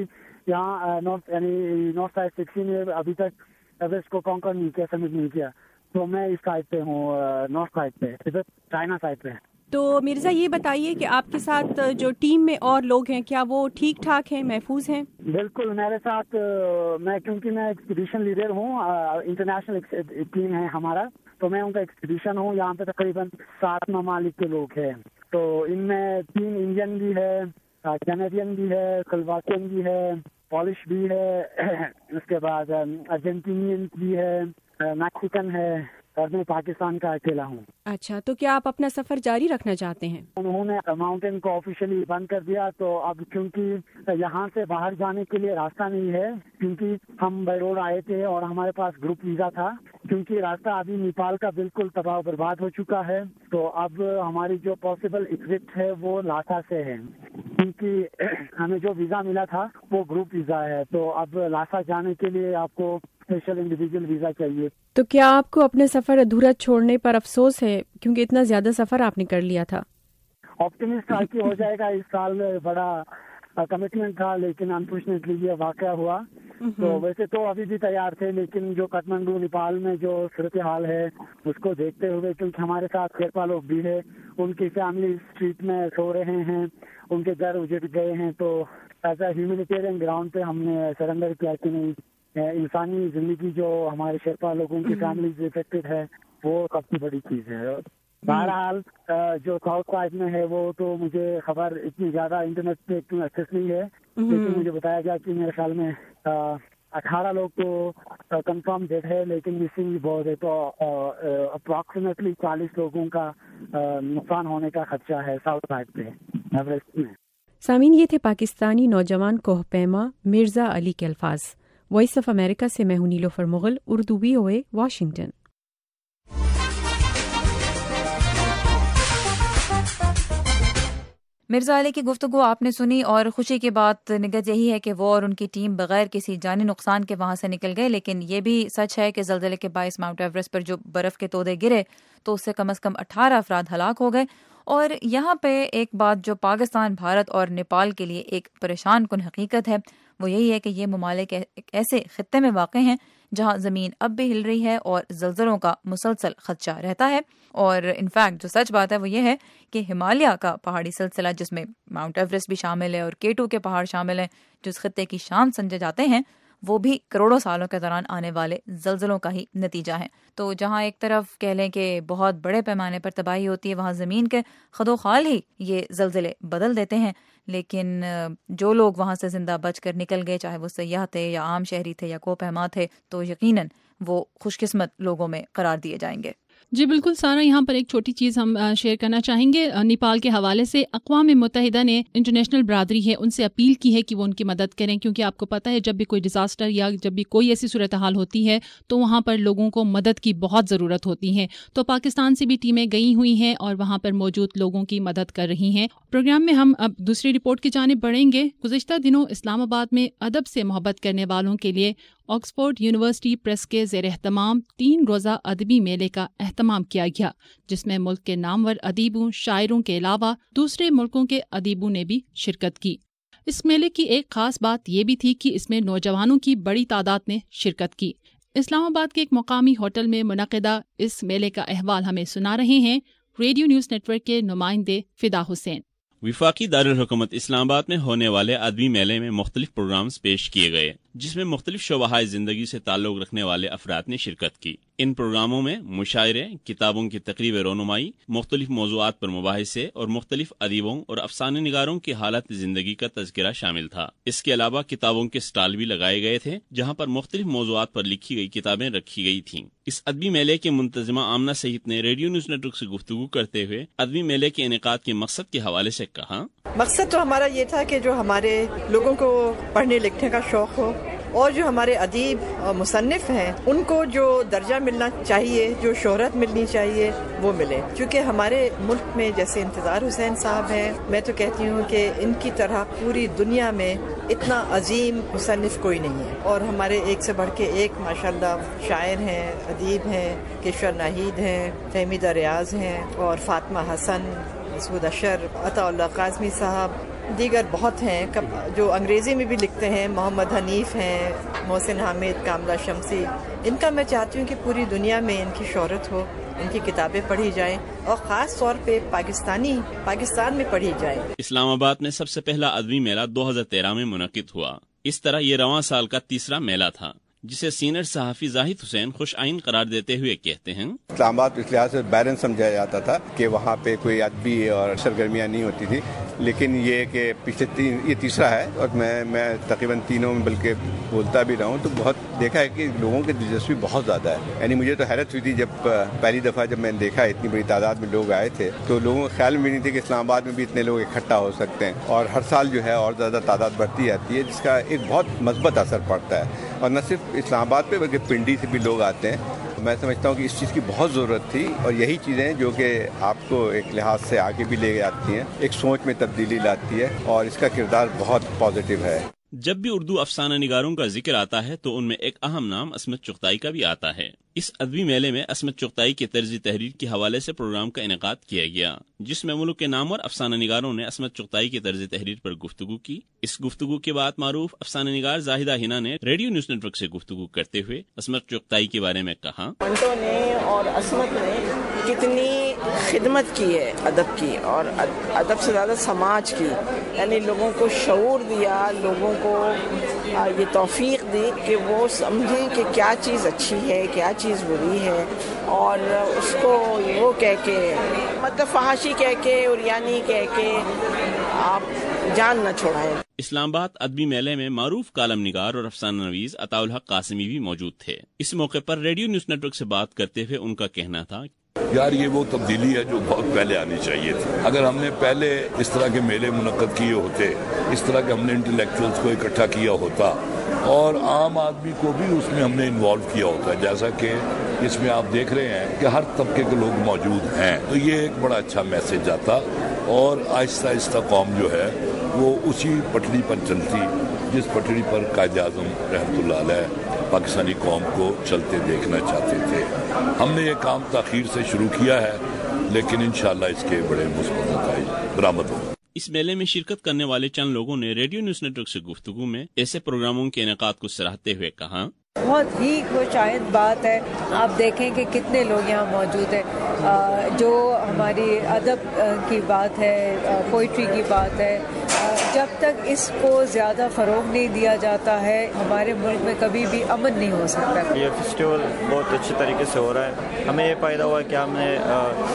یہاں نارتھ یعنی نارتھ سائڈ سکسٹی نے ابھی تک ایوریسٹ کو کانکر نہیں کیا، سمٹ نہیں کیا، تو میں اس سائڈ پہ ہوں، نارتھ سائڈ پہ، ادھر چائنا سائڈ پہ. تو مرزا یہ بتائیے کہ آپ کے ساتھ جو ٹیم میں اور لوگ ہیں کیا وہ ٹھیک ٹھاک ہیں، محفوظ ہیں؟ بالکل، میرے ساتھ میں کیونکہ میں ایکسپیڈیشن لیڈر ہوں، انٹرنیشنل ٹیم ہے ہمارا، تو میں ان کا ایکسپیڈیشن ہوں. یہاں پہ تقریباً سات ممالک کے لوگ ہیں، تو ان میں تین انڈین بھی ہے، کینیڈین بھی ہے، سلواکین بھی ہے، پولش بھی ہے، اس کے بعد ارجنٹینین بھی ہے، میکسیکن ہے، اور میں پاکستان کا اکیلا ہوں. اچھا، تو کیا آپ اپنا سفر جاری رکھنا چاہتے ہیں؟ انہوں نے ماؤنٹین کو آفیشلی بند کر دیا، تو اب کیونکہ یہاں سے باہر جانے کے لیے راستہ نہیں ہے، کیونکہ ہم بائی روڈ آئے تھے اور ہمارے پاس گروپ ویزا تھا، کیونکہ راستہ ابھی نیپال کا بالکل تباہ و برباد ہو چکا ہے، تو اب ہماری جو پاسبل ایگزٹ ہے وہ لاسا سے ہے، کیونکہ ہمیں جو ویزا ملا تھا وہ گروپ ویزا ہے، تو اب لاسا جانے کے لیے آپ کو اسپیشل انڈیویجول ویزا چاہیے. تو کیا آپ کو اپنے سفر ادھورا چھوڑنے پر افسوس ہے، کیونکہ اتنا زیادہ سفر آپ نے کر لیا تھا؟ آپٹیمسٹ تھا کہ ہو جائے گا، اس سال بڑا کمٹمنٹ تھا، لیکن انفارچونیٹلی یہ واقعہ ہوا. تو ویسے تو ابھی بھی تیار تھے، لیکن جو کٹمنڈو نیپال میں جو صورتحال ہے اس کو دیکھتے ہوئے، کیونکہ ہمارے ساتھ شیرپا لوگ بھی ہے، ان کی فیملی اسٹریٹ میں سو رہے ہیں، ان کے گھر اجڑ گئے ہیں، تو ایز اے ہیومینیٹیرین گراؤنڈ پہ ہم نے سرنڈر کیا کہ نہیں، انسانی زندگی جو ہمارے شیرپا لوگوں کی فیملی افیکٹڈ ہے وہ سب سے بڑی چیز ہے. بہرحال جو ساؤتھ سائڈ میں ہے وہ تو مجھے خبر اتنی زیادہ انٹرنیٹ پہ اتنا ایکسیس نہیں ہے، لیکن مجھے بتایا گیا کہ میرے خیال میں اٹھارہ لوگ تو کنفرم ڈیٹ ہے، لیکن مسنگ بھی بہت ہے، تو اپروکسیمیٹلی چالیس لوگوں کا نقصان ہونے کا خدشہ ہے ساؤتھ سائڈ پہ ایوریسٹ میں. سامعین، یہ تھے پاکستانی نوجوان کوہ پیما مرزا علی کے الفاظ. وائس آف امریکہ سے میں ہوں Nilofar Mughal, Urdu V O A, Washington. Mirza Ali کی گفتگو آپ نے سنی، اور خوشی کی بات نگت یہی ہے کہ وہ اور ان کی ٹیم بغیر کسی جانی نقصان کے وہاں سے نکل گئے. لیکن یہ بھی سچ ہے کہ زلزلے کے باعث ماؤنٹ ایوریسٹ پر جو برف کے تودے گرے تو اس سے کم از کم اٹھارہ افراد ہلاک ہو گئے. اور یہاں پہ ایک بات جو پاکستان، بھارت اور نیپال کے لیے ایک پریشان کن حقیقت ہے وہ یہی ہے کہ یہ ممالک ایک ایسے خطے میں واقع ہیں جہاں زمین اب بھی ہل رہی ہے اور زلزلوں کا مسلسل خدشہ رہتا ہے. اور انفیکٹ جو سچ بات ہے وہ یہ ہے کہ ہمالیہ کا پہاڑی سلسلہ، جس میں ماؤنٹ ایوریسٹ بھی شامل ہے اور کے ٹو کے پہاڑ شامل ہیں جو اس خطے کی شان سمجھے جاتے ہیں، وہ بھی کروڑوں سالوں کے دوران آنے والے زلزلوں کا ہی نتیجہ ہے. تو جہاں ایک طرف کہہ لیں کہ بہت بڑے پیمانے پر تباہی ہوتی ہے، وہاں زمین کے خد و خال ہی یہ زلزلے بدل دیتے ہیں. لیکن جو لوگ وہاں سے زندہ بچ کر نکل گئے، چاہے وہ سیاح تھے یا عام شہری تھے یا کوہ پیما تھے، تو یقیناً وہ خوش قسمت لوگوں میں قرار دیے جائیں گے. جی بالکل سارا، یہاں پر ایک چھوٹی چیز ہم شیئر کرنا چاہیں گے نیپال کے حوالے سے. اقوام متحدہ نے انٹرنیشنل برادری ہے ان سے اپیل کی ہے کہ وہ ان کی مدد کریں، کیونکہ آپ کو پتہ ہے جب بھی کوئی ڈیزاسٹر یا جب بھی کوئی ایسی صورتحال ہوتی ہے تو وہاں پر لوگوں کو مدد کی بہت ضرورت ہوتی ہے. تو پاکستان سے بھی ٹیمیں گئی ہوئی ہیں اور وہاں پر موجود لوگوں کی مدد کر رہی ہیں. پروگرام میں ہم اب دوسری رپورٹ کی جانب بڑھیں گے. گزشتہ دنوں اسلام آباد میں ادب سے محبت کرنے والوں کے لیے آکسفورڈ یونیورسٹی پریس کے زیر اہتمام تین روزہ ادبی میلے کا اہتمام کیا گیا، جس میں ملک کے نامور ادیبوں، شاعروں کے علاوہ دوسرے ملکوں کے ادیبوں نے بھی شرکت کی. اس میلے کی ایک خاص بات یہ بھی تھی کہ اس میں نوجوانوں کی بڑی تعداد نے شرکت کی. اسلام آباد کے ایک مقامی ہوٹل میں منعقدہ اس میلے کا احوال ہمیں سنا رہے ہیں ریڈیو نیوز نیٹ ورک کے نمائندے فدا حسین. وفاقی دارالحکومت اسلام آباد میں ہونے والے ادبی میلے میں مختلف پروگرامز پیش کیے گئے، جس میں مختلف شعبۂ زندگی سے تعلق رکھنے والے افراد نے شرکت کی. ان پروگراموں میں مشاعرے، کتابوں کی تقریب رونمائی، مختلف موضوعات پر مباحثے اور مختلف ادیبوں اور افسانے نگاروں کی حالت زندگی کا تذکرہ شامل تھا. اس کے علاوہ کتابوں کے سٹال بھی لگائے گئے تھے، جہاں پر مختلف موضوعات پر لکھی گئی کتابیں رکھی گئی تھیں. اس ادبی میلے کے منتظمہ آمنہ سعید نے ریڈیو نیوز نیٹ ورک سے گفتگو کرتے ہوئے ادبی میلے کے انعقاد کے مقصد کے حوالے سے کہا: مقصد تو ہمارا یہ تھا کہ جو ہمارے لوگوں کو پڑھنے لکھنے کا شوق ہو اور جو ہمارے ادیب اور مصنف ہیں ان کو جو درجہ ملنا چاہیے، جو شہرت ملنی چاہیے، وہ ملے. کیونکہ ہمارے ملک میں جیسے انتظار حسین صاحب ہیں، میں تو کہتی ہوں کہ ان کی طرح پوری دنیا میں اتنا عظیم مصنف کوئی نہیں ہے. اور ہمارے ایک سے بڑھ کے ایک ماشاءاللہ شاعر ہیں، ادیب ہیں، کشور ناہید ہیں، فہمیدہ ریاض ہیں، اور فاطمہ حسن، مسعود اشر، عطا اللہ قاسمی صاحب، دیگر بہت ہیں جو انگریزی میں بھی لکھتے ہیں. محمد حنیف ہیں, محسن حامد, کاملہ شمسی. ان کا میں چاہتی ہوں کہ پوری دنیا میں ان کی شہرت ہو, ان کی کتابیں پڑھی جائیں اور خاص طور پہ پاکستانی پاکستان میں پڑھی جائیں. اسلام آباد میں سب سے پہلا ادبی میلہ دو ہزار تیرہ میں منعقد ہوا. اس طرح یہ رواں سال کا تیسرا میلہ تھا, جسے سینئر صحافی زاہد حسین خوش آئین قرار دیتے ہوئے کہتے ہیں اسلام آباد اس لحاظ سے بیرن سمجھا جاتا تھا کہ وہاں پہ کوئی ادبی اور سرگرمیاں نہیں ہوتی تھی, لیکن یہ کہ پچھلے تین یہ تیسرا ہے اور میں میں تقریباً تینوں میں بلکہ بولتا بھی رہا ہوں تو بہت دیکھا ہے کہ لوگوں کی دلچسپی بہت زیادہ ہے. یعنی مجھے تو حیرت ہوئی تھی جب پہلی دفعہ جب میں نے دیکھا اتنی بڑی تعداد میں لوگ آئے تھے تو لوگوں کے خیال میں نہیں تھے کہ اسلام آباد میں بھی اتنے لوگ اکٹھا ہو سکتے ہیں, اور ہر سال جو ہے اور زیادہ تعداد بڑھتی جاتی ہے جس کا ایک بہت مثبت اثر پڑتا ہے. اور نہ صرف اسلام آباد پہ بلکہ پنڈی سے بھی لوگ آتے ہیں. میں سمجھتا ہوں کہ اس چیز کی بہت ضرورت تھی, اور یہی چیزیں جو کہ آپ کو ایک لحاظ سے آگے بھی لے جاتی ہیں, ایک سوچ میں تبدیلی لاتی ہے, اور اس کا کردار بہت پازیٹیو ہے. جب بھی اردو افسانہ نگاروں کا ذکر آتا ہے تو ان میں ایک اہم نام عصمت چغتائی کا بھی آتا ہے. اس ادبی میلے میں عصمت چغتائی کے طرز تحریر کے حوالے سے پروگرام کا انعقاد کیا گیا, جس میں ملک کے نامور افسانہ نگاروں نے عصمت چغتائی کے طرز تحریر پر گفتگو کی. اس گفتگو کے بعد معروف افسانہ نگار زاہدہ ہنا نے ریڈیو نیوز نیٹ ورک سے گفتگو کرتے ہوئے عصمت چغتائی کے بارے میں کہا منٹو نے اور عصمت نے کتنی خدمت کی ہے ادب کی, اور ادب سے زیادہ سماج کی. یعنی لوگوں کو شعور دیا, لوگوں کو یہ توفیق دی کہ وہ سمجھیں کہ کیا چیز اچھی ہے, کیا چیز بری ہے, اور اس کو وہ کہہ کے مطلب فحاشی کہہ کے اور یعنی کہہ کے آپ جان نہ چھوڑائیں. اسلام آباد ادبی میلے میں معروف کالم نگار اور افسانہ نویس عطاء الحق قاسمی بھی موجود تھے. اس موقع پر ریڈیو نیوز نیٹ ورک سے بات کرتے ہوئے ان کا کہنا تھا یار یہ وہ تبدیلی ہے جو بہت پہلے آنی چاہیے تھی. اگر ہم نے پہلے اس طرح کے میلے منعقد کیے ہوتے, اس طرح کے ہم نے انٹلیکچوئلس کو اکٹھا کیا ہوتا اور عام آدمی کو بھی اس میں ہم نے انوالو کیا ہوتا ہے, جیسا کہ اس میں آپ دیکھ رہے ہیں کہ ہر طبقے کے لوگ موجود ہیں, تو یہ ایک بڑا اچھا میسج آتا اور آہستہ آہستہ قوم جو ہے وہ اسی پٹڑی پر چلتی جس پٹڑی پر قائد اعظم رحمۃ اللہ علیہ پاکستانی قوم کو چلتے دیکھنا چاہتے تھے. ہم نے یہ کام تاخیر سے شروع کیا ہے, لیکن انشاءاللہ اس کے بڑے مثبت نتائج برآمد ہوں. اس میلے میں شرکت کرنے والے چند لوگوں نے ریڈیو نیوز نیٹ ورک سے گفتگو میں ایسے پروگراموں کے انعقاد کو سراہتے ہوئے کہا بہت ہی خوش آئند بات ہے. آپ دیکھیں کہ کتنے لوگ یہاں موجود ہیں, جو ہماری ادب کی بات ہے, پوئٹری کی بات ہے. جب تک اس کو زیادہ فروغ نہیں دیا جاتا ہے ہمارے ملک میں کبھی بھی امن نہیں ہو سکتا. یہ فیسٹیول بہت اچھے طریقے سے ہو رہا ہے. ہمیں یہ فائدہ ہوا کہ ہم نے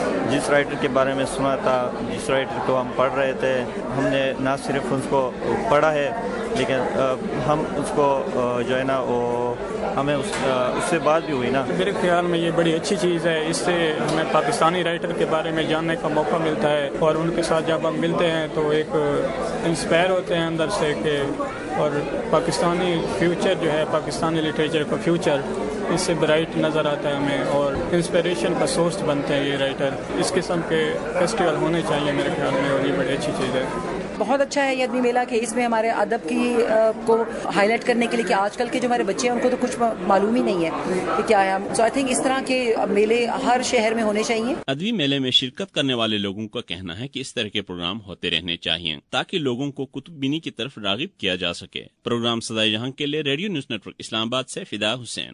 جس رائٹر کے بارے میں سنا تھا, جس رائٹر کو ہم پڑھ رہے تھے, ہم نے نہ صرف اس کو پڑھا ہے لیکن ہم اس کو جو ہے نا وہ ہمیں اس اس سے بات بھی ہوئی نا. میرے خیال میں یہ بڑی اچھی چیز ہے. اس سے ہمیں پاکستانی رائٹر کے بارے میں جاننے کا موقع ملتا ہے, اور ان کے ساتھ جب ہم ملتے ہیں تو ایک انسپائر ہوتے ہیں اندر سے کہ اور پاکستانی فیوچر جو ہے, پاکستانی لٹریچر کا فیوچر اس سے برائٹ نظر آتا ہے ہمیں, اور انسپریشن کا سورس بنتے ہیں یہ رائٹر. اس قسم کے فیسٹیول ہونے چاہیے میرے خیال میں, اور یہ بڑی اچھی چیز ہے. بہت اچھا ہے یہ ادبی میلہ کہ اس میں ہمارے ادب کی کو ہائی لائٹ کرنے کے لیے کہ آج کل کے جو ہمارے بچے ہیں ان کو تو کچھ معلوم ہی نہیں ہے کہ کیا ہے. سو آئی تھنک اس طرح کے میلے ہر شہر میں ہونے چاہیے. ادبی میلے میں شرکت کرنے والے لوگوں کا کہنا ہے کہ اس طرح کے پروگرام ہوتے رہنے چاہیے تاکہ لوگوں کو کتب بینی کی طرف راغب کیا جا سکے. پروگرام صدائے جہاں کے لیے radio news network Islamabad سے فدا حسین.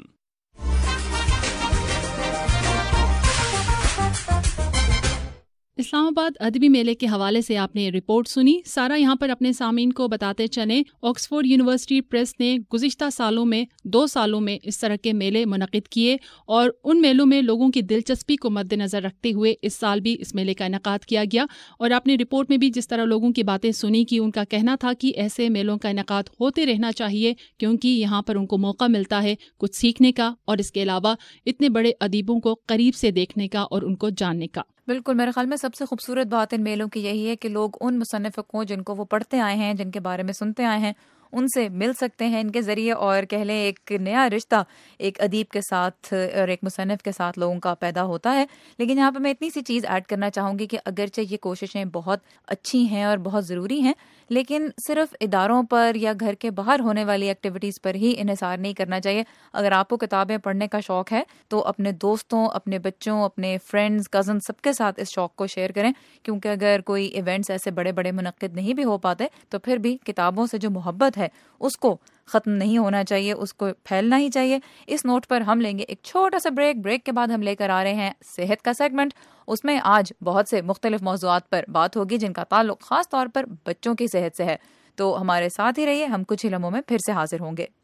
اسلام آباد ادبی میلے کے حوالے سے آپ نے رپورٹ سنی. سارا یہاں پر اپنے سامعین کو بتاتے چلیں, آکسفورڈ یونیورسٹی پریس نے گزشتہ سالوں میں دو سالوں میں اس طرح کے میلے منعقد کیے, اور ان میلوں میں لوگوں کی دلچسپی کو مد نظر رکھتے ہوئے اس سال بھی اس میلے کا انعقاد کیا گیا. اور آپ نے رپورٹ میں بھی جس طرح لوگوں کی باتیں سنی کہ ان کا کہنا تھا کہ ایسے میلوں کا انعقاد ہوتے رہنا چاہیے, کیونکہ یہاں پر ان کو موقع ملتا ہے کچھ سیکھنے کا, اور اس کے علاوہ اتنے بڑے ادیبوں کو قریب سے دیکھنے کا اور ان کو جاننے کا. بالکل, میرے خیال میں سب سے خوبصورت بات ان میلوں کی یہی ہے کہ لوگ ان مصنفوں کو جن کو وہ پڑھتے آئے ہیں, جن کے بارے میں سنتے آئے ہیں, ان سے مل سکتے ہیں ان کے ذریعے، اور کہہ لیں ایک نیا رشتہ ایک ادیب کے ساتھ اور ایک مصنف کے ساتھ لوگوں کا پیدا ہوتا ہے۔ لیکن یہاں پہ میں اتنی سی چیز ایڈ کرنا چاہوں گی کہ اگرچہ یہ کوششیں بہت اچھی ہیں اور بہت ضروری ہیں، لیکن صرف اداروں پر یا گھر کے باہر ہونے والی ایکٹیویٹیز پر ہی انحصار نہیں کرنا چاہیے۔ اگر آپ کو کتابیں پڑھنے کا شوق ہے تو اپنے دوستوں، اپنے بچوں، اپنے فرینڈز، کزن سب کے ساتھ اس شوق کو شیئر کریں، کیونکہ اگر کوئی ایونٹس ایسے بڑے بڑے منعقد نہیں بھی ہو پاتے تو پھر بھی کتابوں سے جو محبت ہے اس کو ختم نہیں ہونا چاہیے، اس کو پھیلنا ہی چاہیے۔ اس نوٹ پر ہم لیں گے ایک چھوٹا سا بریک۔ بریک کے بعد ہم لے کر آ رہے ہیں صحت کا سیگمنٹ۔ اس میں آج بہت سے مختلف موضوعات پر بات ہوگی جن کا تعلق خاص طور پر بچوں کی صحت سے ہے، تو ہمارے ساتھ ہی رہیے، ہم کچھ ہی لمحوں میں پھر سے حاضر ہوں گے۔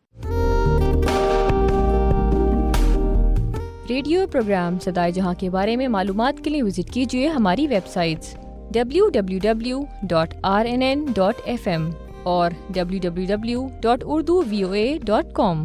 ریڈیو پروگرام صدائے جہاں کے بارے میں معلومات کے لیے وزٹ کیجیے ہماری websites W W W dot R N N dot F M اور W W W dot Urdu V O A dot com.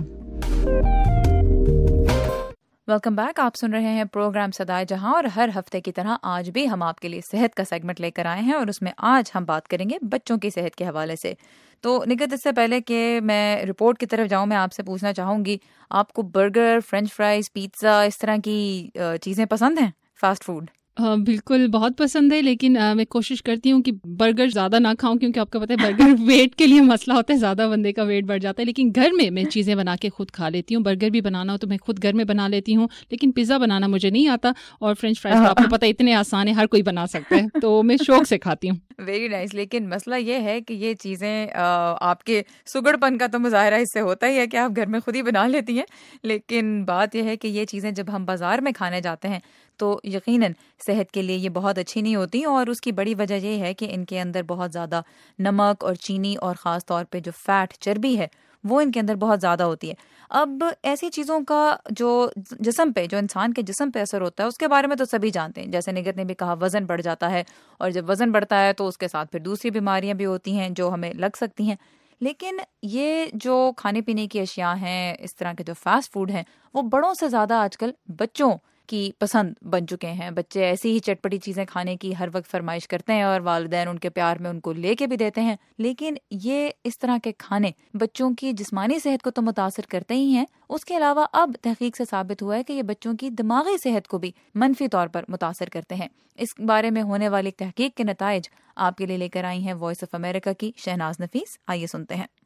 Welcome back, آپ سن رہے ہیں پروگرام صدائے جہاں، اور ہر ہفتے کی طرح آج بھی ہم آپ کے لیے صحت کا سیگمنٹ لے کر آئے ہیں، اور اس میں آج ہم بات کریں گے بچوں کی صحت کے حوالے سے۔ تو نکت، اس سے پہلے کہ میں رپورٹ کی طرف جاؤں، میں آپ سے پوچھنا چاہوں گی، آپ کو برگر، فرینچ فرائز، پیزا اس طرح کی چیزیں پسند ہیں، فاسٹ فوڈ؟ بالکل بہت پسند ہے، لیکن میں کوشش کرتی ہوں کہ برگر زیادہ نہ کھاؤں، کیونکہ آپ کو پتہ ہے برگر ویٹ کے لیے مسئلہ ہوتا ہے، زیادہ بندے کا ویٹ بڑھ جاتا ہے۔ لیکن گھر میں میں چیزیں بنا کے خود کھا لیتی ہوں، برگر بھی بنانا ہو تو میں خود گھر میں بنا لیتی ہوں، لیکن پیزا بنانا مجھے نہیں آتا، اور فرینچ فرائز آپ کو پتہ ہے اتنے آسان ہے، ہر کوئی بنا سکتا ہے، تو میں شوق سے کھاتی ہوں۔ Very nice. لیکن مسئلہ یہ ہے کہ یہ چیزیں آپ کے سگڑ پن کا تو مظاہرہ اس سے ہوتا ہی ہے کہ آپ گھر میں خود ہی بنا لیتی ہیں، لیکن بات یہ ہے کہ یہ چیزیں جب ہم بازار میں کھانے جاتے ہیں تو یقیناً صحت کے لیے یہ بہت اچھی نہیں ہوتی، اور اس کی بڑی وجہ یہ ہے کہ ان کے اندر بہت زیادہ نمک اور چینی اور خاص طور پہ جو فیٹ، چربی ہے، وہ ان کے اندر بہت زیادہ ہوتی ہے۔ اب ایسی چیزوں کا جو جسم پہ، جو انسان کے جسم پہ اثر ہوتا ہے، اس کے بارے میں تو سبھی جانتے ہیں۔ جیسے نگت نے بھی کہا، وزن بڑھ جاتا ہے، اور جب وزن بڑھتا ہے تو اس کے ساتھ پھر دوسری بیماریاں بھی ہوتی ہیں جو ہمیں لگ سکتی ہیں۔ لیکن یہ جو کھانے پینے کی اشیاء ہیں، اس طرح کے جو فاسٹ فوڈ ہیں، وہ بڑوں سے زیادہ آج کل بچوں کی پسند بن چکے ہیں۔ بچے ایسی ہی چٹپٹی چیزیں کھانے کی ہر وقت فرمائش کرتے ہیں، اور والدین ان کے پیار میں ان کو لے کے بھی دیتے ہیں، لیکن یہ اس طرح کے کھانے بچوں کی جسمانی صحت کو تو متاثر کرتے ہی ہیں، اس کے علاوہ اب تحقیق سے ثابت ہوا ہے کہ یہ بچوں کی دماغی صحت کو بھی منفی طور پر متاثر کرتے ہیں۔ اس بارے میں ہونے والی تحقیق کے نتائج آپ کے لیے لے کر آئی ہیں وائس آف امریکہ کی شہناز نفیس۔ آئیے سنتے ہیں۔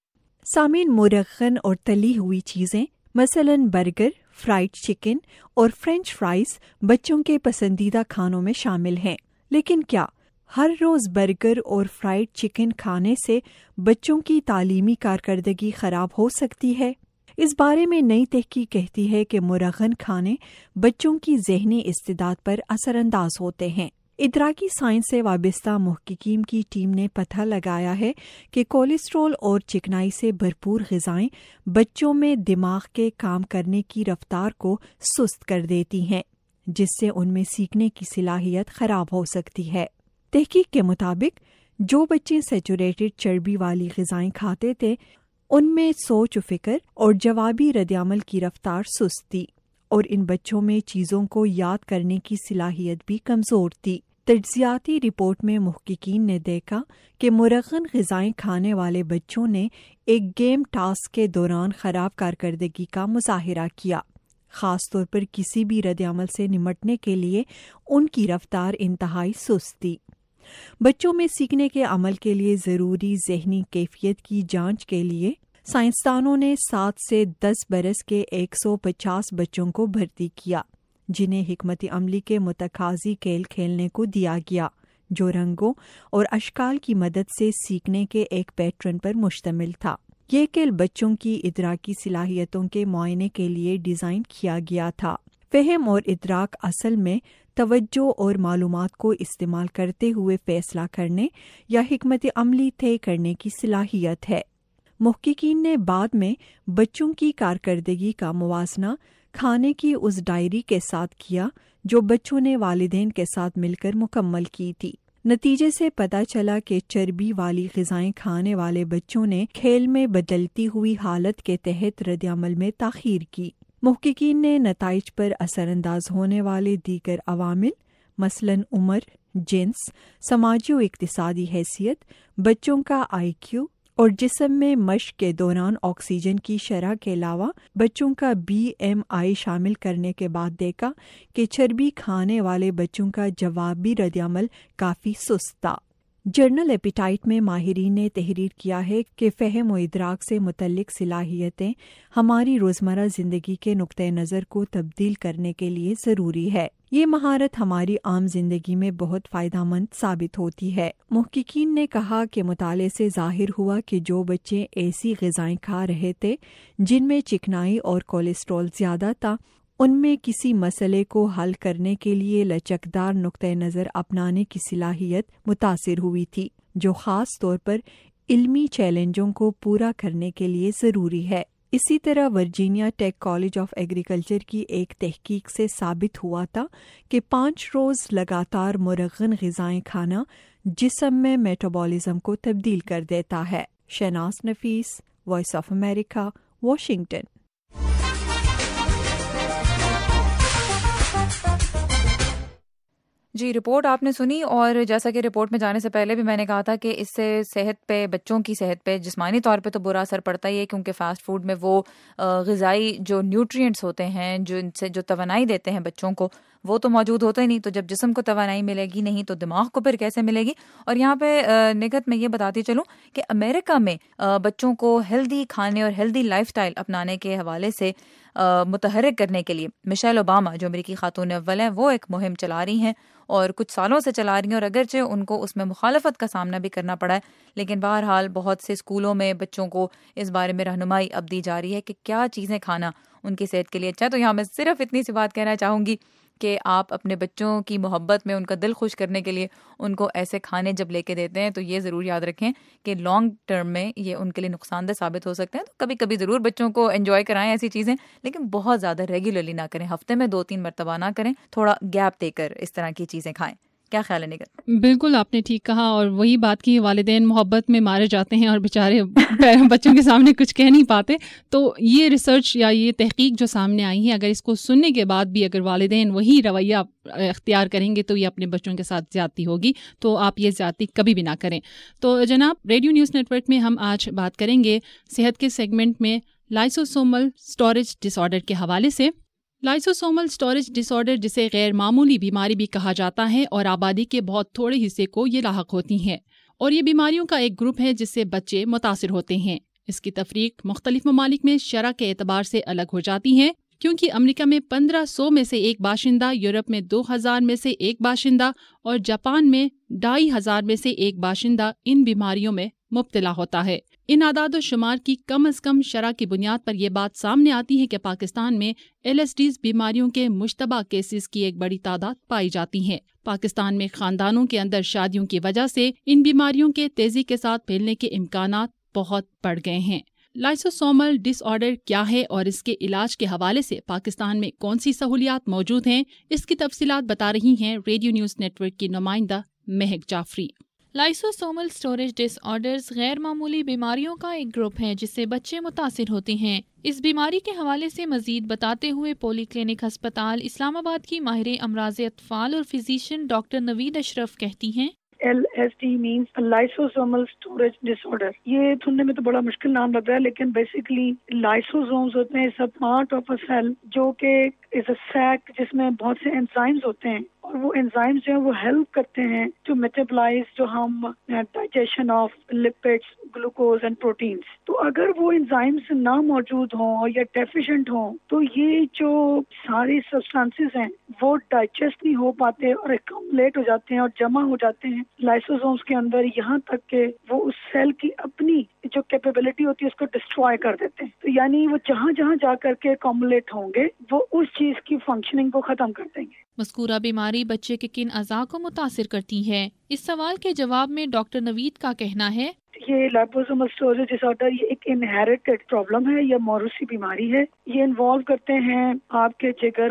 سامعین، مرغن اور تلی ہوئی چیزیں مثلاً برگر، فرائیڈ چکن اور فرینچ فرائز بچوں کے پسندیدہ کھانوں میں شامل ہیں، لیکن کیا ہر روز برگر اور فرائیڈ چکن کھانے سے بچوں کی تعلیمی کارکردگی خراب ہو سکتی ہے؟ اس بارے میں نئی تحقیق کہتی ہے کہ مرغن کھانے بچوں کی ذہنی استعداد پر اثر انداز ہوتے ہیں۔ ادراکی سائنس سے وابستہ محققین کی ٹیم نے پتہ لگایا ہے کہ کولیسٹرول اور چکنائی سے بھرپور غذائیں بچوں میں دماغ کے کام کرنے کی رفتار کو سست کر دیتی ہیں، جس سے ان میں سیکھنے کی صلاحیت خراب ہو سکتی ہے۔ تحقیق کے مطابق جو بچے سیچوریٹڈ چربی والی غذائیں کھاتے تھے، ان میں سوچ و فکر اور جوابی ردعمل کی رفتار سست تھی، اور ان بچوں میں چیزوں کو یاد کرنے کی صلاحیت بھی کمزور تھی۔ تجزیاتی رپورٹ میں محققین نے دیکھا کہ مرغن غذائیں کھانے والے بچوں نے ایک گیم ٹاسک کے دوران خراب کارکردگی کا مظاہرہ کیا، خاص طور پر کسی بھی رد عمل سے نمٹنے کے لیے ان کی رفتار انتہائی سست تھی۔ بچوں میں سیکھنے کے عمل کے لیے ضروری ذہنی کیفیت کی جانچ کے لیے سائنسدانوں نے سات سے دس برس کے ایک سو پچاس بچوں کو بھرتی کیا، جنہیں حکمت عملی کے متقاضی کھیل کھیلنے کو دیا گیا، جو رنگوں اور اشکال کی مدد سے سیکھنے کے ایک پیٹرن پر مشتمل تھا۔ یہ کھیل بچوں کی ادراکی صلاحیتوں کے معائنے کے لیے ڈیزائن کیا گیا تھا۔ فہم اور ادراک اصل میں توجہ اور معلومات کو استعمال کرتے ہوئے فیصلہ کرنے یا حکمت عملی طے کرنے کی صلاحیت ہے۔ محققین نے بعد میں بچوں کی کارکردگی کا موازنہ کھانے کی اس ڈائری کے ساتھ کیا جو بچوں نے والدین کے ساتھ مل کر مکمل کی تھی۔ نتیجے سے پتہ چلا کہ چربی والی غذائیں کھانے والے بچوں نے کھیل میں بدلتی ہوئی حالت کے تحت رد عمل میں تاخیر کی۔ محققین نے نتائج پر اثر انداز ہونے والے دیگر عوامل مثلاً عمر، جنس، سماجی و اقتصادی حیثیت، بچوں کا آئی کیو، اور جسم میں مشق کے دوران آکسیجن کی شرح کے علاوہ بچوں کا بی ایم آئی شامل کرنے کے بعد دیکھا کہ چربی کھانے والے بچوں کا جوابی رد عمل کافی سست تھا۔ جرنل ایپیٹائٹ میں ماہرین نے تحریر کیا ہے کہ فہم و ادراک سے متعلق صلاحیتیں ہماری روزمرہ زندگی کے نقطہ نظر کو تبدیل کرنے کے لیے ضروری ہے۔ یہ مہارت ہماری عام زندگی میں بہت فائدہ مند ثابت ہوتی ہے۔ محققین نے کہا کہ مطالعے سے ظاہر ہوا کہ جو بچے ایسی غذائیں کھا رہے تھے جن میں چکنائی اور کولیسٹرول زیادہ تھا، ان میں کسی مسئلے کو حل کرنے کے لیے لچکدار نقطہ نظر اپنانے کی صلاحیت متاثر ہوئی تھی، جو خاص طور پر علمی چیلنجوں کو پورا کرنے کے لیے ضروری ہے۔ اسی طرح Virginia Tech college of agriculture کی ایک تحقیق سے ثابت ہوا تھا کہ پانچ روز لگاتار مرغن غذائیں کھانا جسم میں میٹابولزم کو تبدیل کر دیتا ہے۔ Shahnaz Nafees, voice of America, Washington. جی، رپورٹ آپ نے سنی، اور جیسا کہ رپورٹ میں جانے سے پہلے بھی میں نے کہا تھا کہ اس سے صحت پہ، بچوں کی صحت پہ جسمانی طور پہ تو برا اثر پڑتا ہی ہے، کیونکہ فاسٹ فوڈ میں وہ غذائی جو نیوٹرینٹس ہوتے ہیں جو ان سے جو توانائی دیتے ہیں بچوں کو، وہ تو موجود ہوتا ہی نہیں۔ تو جب جسم کو توانائی ملے گی نہیں تو دماغ کو پھر کیسے ملے گی؟ اور یہاں پہ نگہت میں یہ بتاتی چلوں کہ امریکہ میں بچوں کو ہیلدی کھانے اور ہیلدی لائف سٹائل اپنانے کے حوالے سے متحرک کرنے کے لیے مشیل اوباما، جو امریکی خاتون اول ہیں، وہ ایک مہم چلا رہی ہیں اور کچھ سالوں سے چلا رہی ہیں، اور اگرچہ ان کو اس میں مخالفت کا سامنا بھی کرنا پڑا ہے، لیکن بہرحال بہت سے اسکولوں میں بچوں کو اس بارے میں رہنمائی اب دی جا رہی ہے کہ کیا چیزیں کھانا ان کی صحت کے لیے اچھا ہے۔ تو یہاں میں صرف اتنی سی بات کہنا چاہوں گی کہ آپ اپنے بچوں کی محبت میں ان کا دل خوش کرنے کے لیے ان کو ایسے کھانے جب لے کے دیتے ہیں تو یہ ضرور یاد رکھیں کہ لانگ ٹرم میں یہ ان کے لیے نقصان دہ ثابت ہو سکتے ہیں۔ تو کبھی کبھی ضرور بچوں کو انجوائے کرائیں ایسی چیزیں، لیکن بہت زیادہ ریگولرلی نہ کریں، ہفتے میں دو تین مرتبہ نہ کریں، تھوڑا گیپ دے کر اس طرح کی چیزیں کھائیں۔ کیا خیال ہے نگہت؟ بالکل آپ نے ٹھیک کہا، اور وہی بات کی والدین محبت میں مارے جاتے ہیں اور بیچارے بچوں کے سامنے کچھ کہہ نہیں پاتے۔ تو یہ ریسرچ یا یہ تحقیق جو سامنے آئی ہے، اگر اس کو سننے کے بعد بھی اگر والدین وہی رویہ اختیار کریں گے تو یہ اپنے بچوں کے ساتھ زیادتی ہوگی، تو آپ یہ زیادتی کبھی بھی نہ کریں۔ تو جناب، ریڈیو نیوز نیٹ ورک میں ہم آج بات کریں گے صحت کے سیگمنٹ میں لائسوسومل اسٹوریج ڈس آرڈر کے حوالے سے۔ لائسوسومل اسٹوریج ڈس آرڈر، جسے غیر معمولی بیماری بھی کہا جاتا ہے، اور آبادی کے بہت تھوڑے حصے کو یہ لاحق ہوتی ہیں، اور یہ بیماریوں کا ایک گروپ ہے جس سے بچے متاثر ہوتے ہیں۔ اس کی تفریق مختلف ممالک میں شرح کے اعتبار سے الگ ہو جاتی ہے، کیونکہ امریکہ میں پندرہ سو میں سے ایک باشندہ، یورپ میں دو ہزار میں سے ایک باشندہ اور جاپان میں ڈھائی ہزار میں سے ایک باشندہ ان بیماریوں میں مبتلا ہوتا ہے۔ ان اعداد و شمار کی کم از کم شرح کی بنیاد پر یہ بات سامنے آتی ہے کہ پاکستان میں ایل ایس ڈیز بیماریوں کے مشتبہ کیسز کی ایک بڑی تعداد پائی جاتی ہے۔ پاکستان میں خاندانوں کے اندر شادیوں کی وجہ سے ان بیماریوں کے تیزی کے ساتھ پھیلنے کے امکانات بہت بڑھ گئے ہیں۔ لائسوسومل ڈس آرڈر کیا ہے اور اس کے علاج کے حوالے سے پاکستان میں کون سی سہولیات موجود ہیں، اس کی تفصیلات بتا رہی ہیں ریڈیو نیوز نیٹ ورک کی نمائندہ Mahak Jafri. Lysosomal storage disorders غیر معمولی بیماریوں کا ایک گروپ ہے جس سے بچے متاثر ہوتے ہیں۔ اس بیماری کے حوالے سے مزید بتاتے ہوئے پولی کلینک ہسپتال اسلام آباد کی ماہر امراض اطفال اور فزیشین ڈاکٹر نوید اشرف کہتی ہیں، L S D means lysosomal storage disorder. یہ سننے میں تو بڑا مشکل نام لگ رہا ہے، لیکن بیسیکلی لائسوزومز ہوتے ہیں، sub part of a cell, جو کہ از اے سیک جس میں بہت سے انزائمز ہوتے ہیں، اور وہ انزائمز جو ہیں وہ ہیلپ کرتے ہیں ٹو میٹابلائز جو ہم digestion of lipids, glucose and proteins. تو اگر وہ انزائمز نہ موجود ہوں یا ڈیفیشینٹ ہوں تو یہ جو ساری سبسٹانسز ہیں وہ ڈائجسٹ نہیں ہو پاتے اور ایکومولیٹ ہو جاتے ہیں اور جمع ہو جاتے ہیں لائسوزومز کے اندر، یہاں تک کہ وہ اس سیل کی اپنی جو کیپیبلٹی ہوتی ہے اس کو ڈسٹروائے کر دیتے ہیں۔ تو یعنی وہ جہاں جہاں جا کر کے ایکومولیٹ ہوں گے وہ اس چیز کی فنکشننگ کو ختم کر دیں گے۔ مذکورہ بیماری بچے کے کن اعضاء کو متاثر کرتی ہے؟ اس سوال کے جواب میں ڈاکٹر نوید کا کہنا ہے، یہ لائسوسومل اسٹوریج ڈس آرڈر یہ ایک انہیریٹڈ پرابلم ہے یا موروثی بیماری ہے۔ یہ انوالو کرتے ہیں آپ کے جگر کو،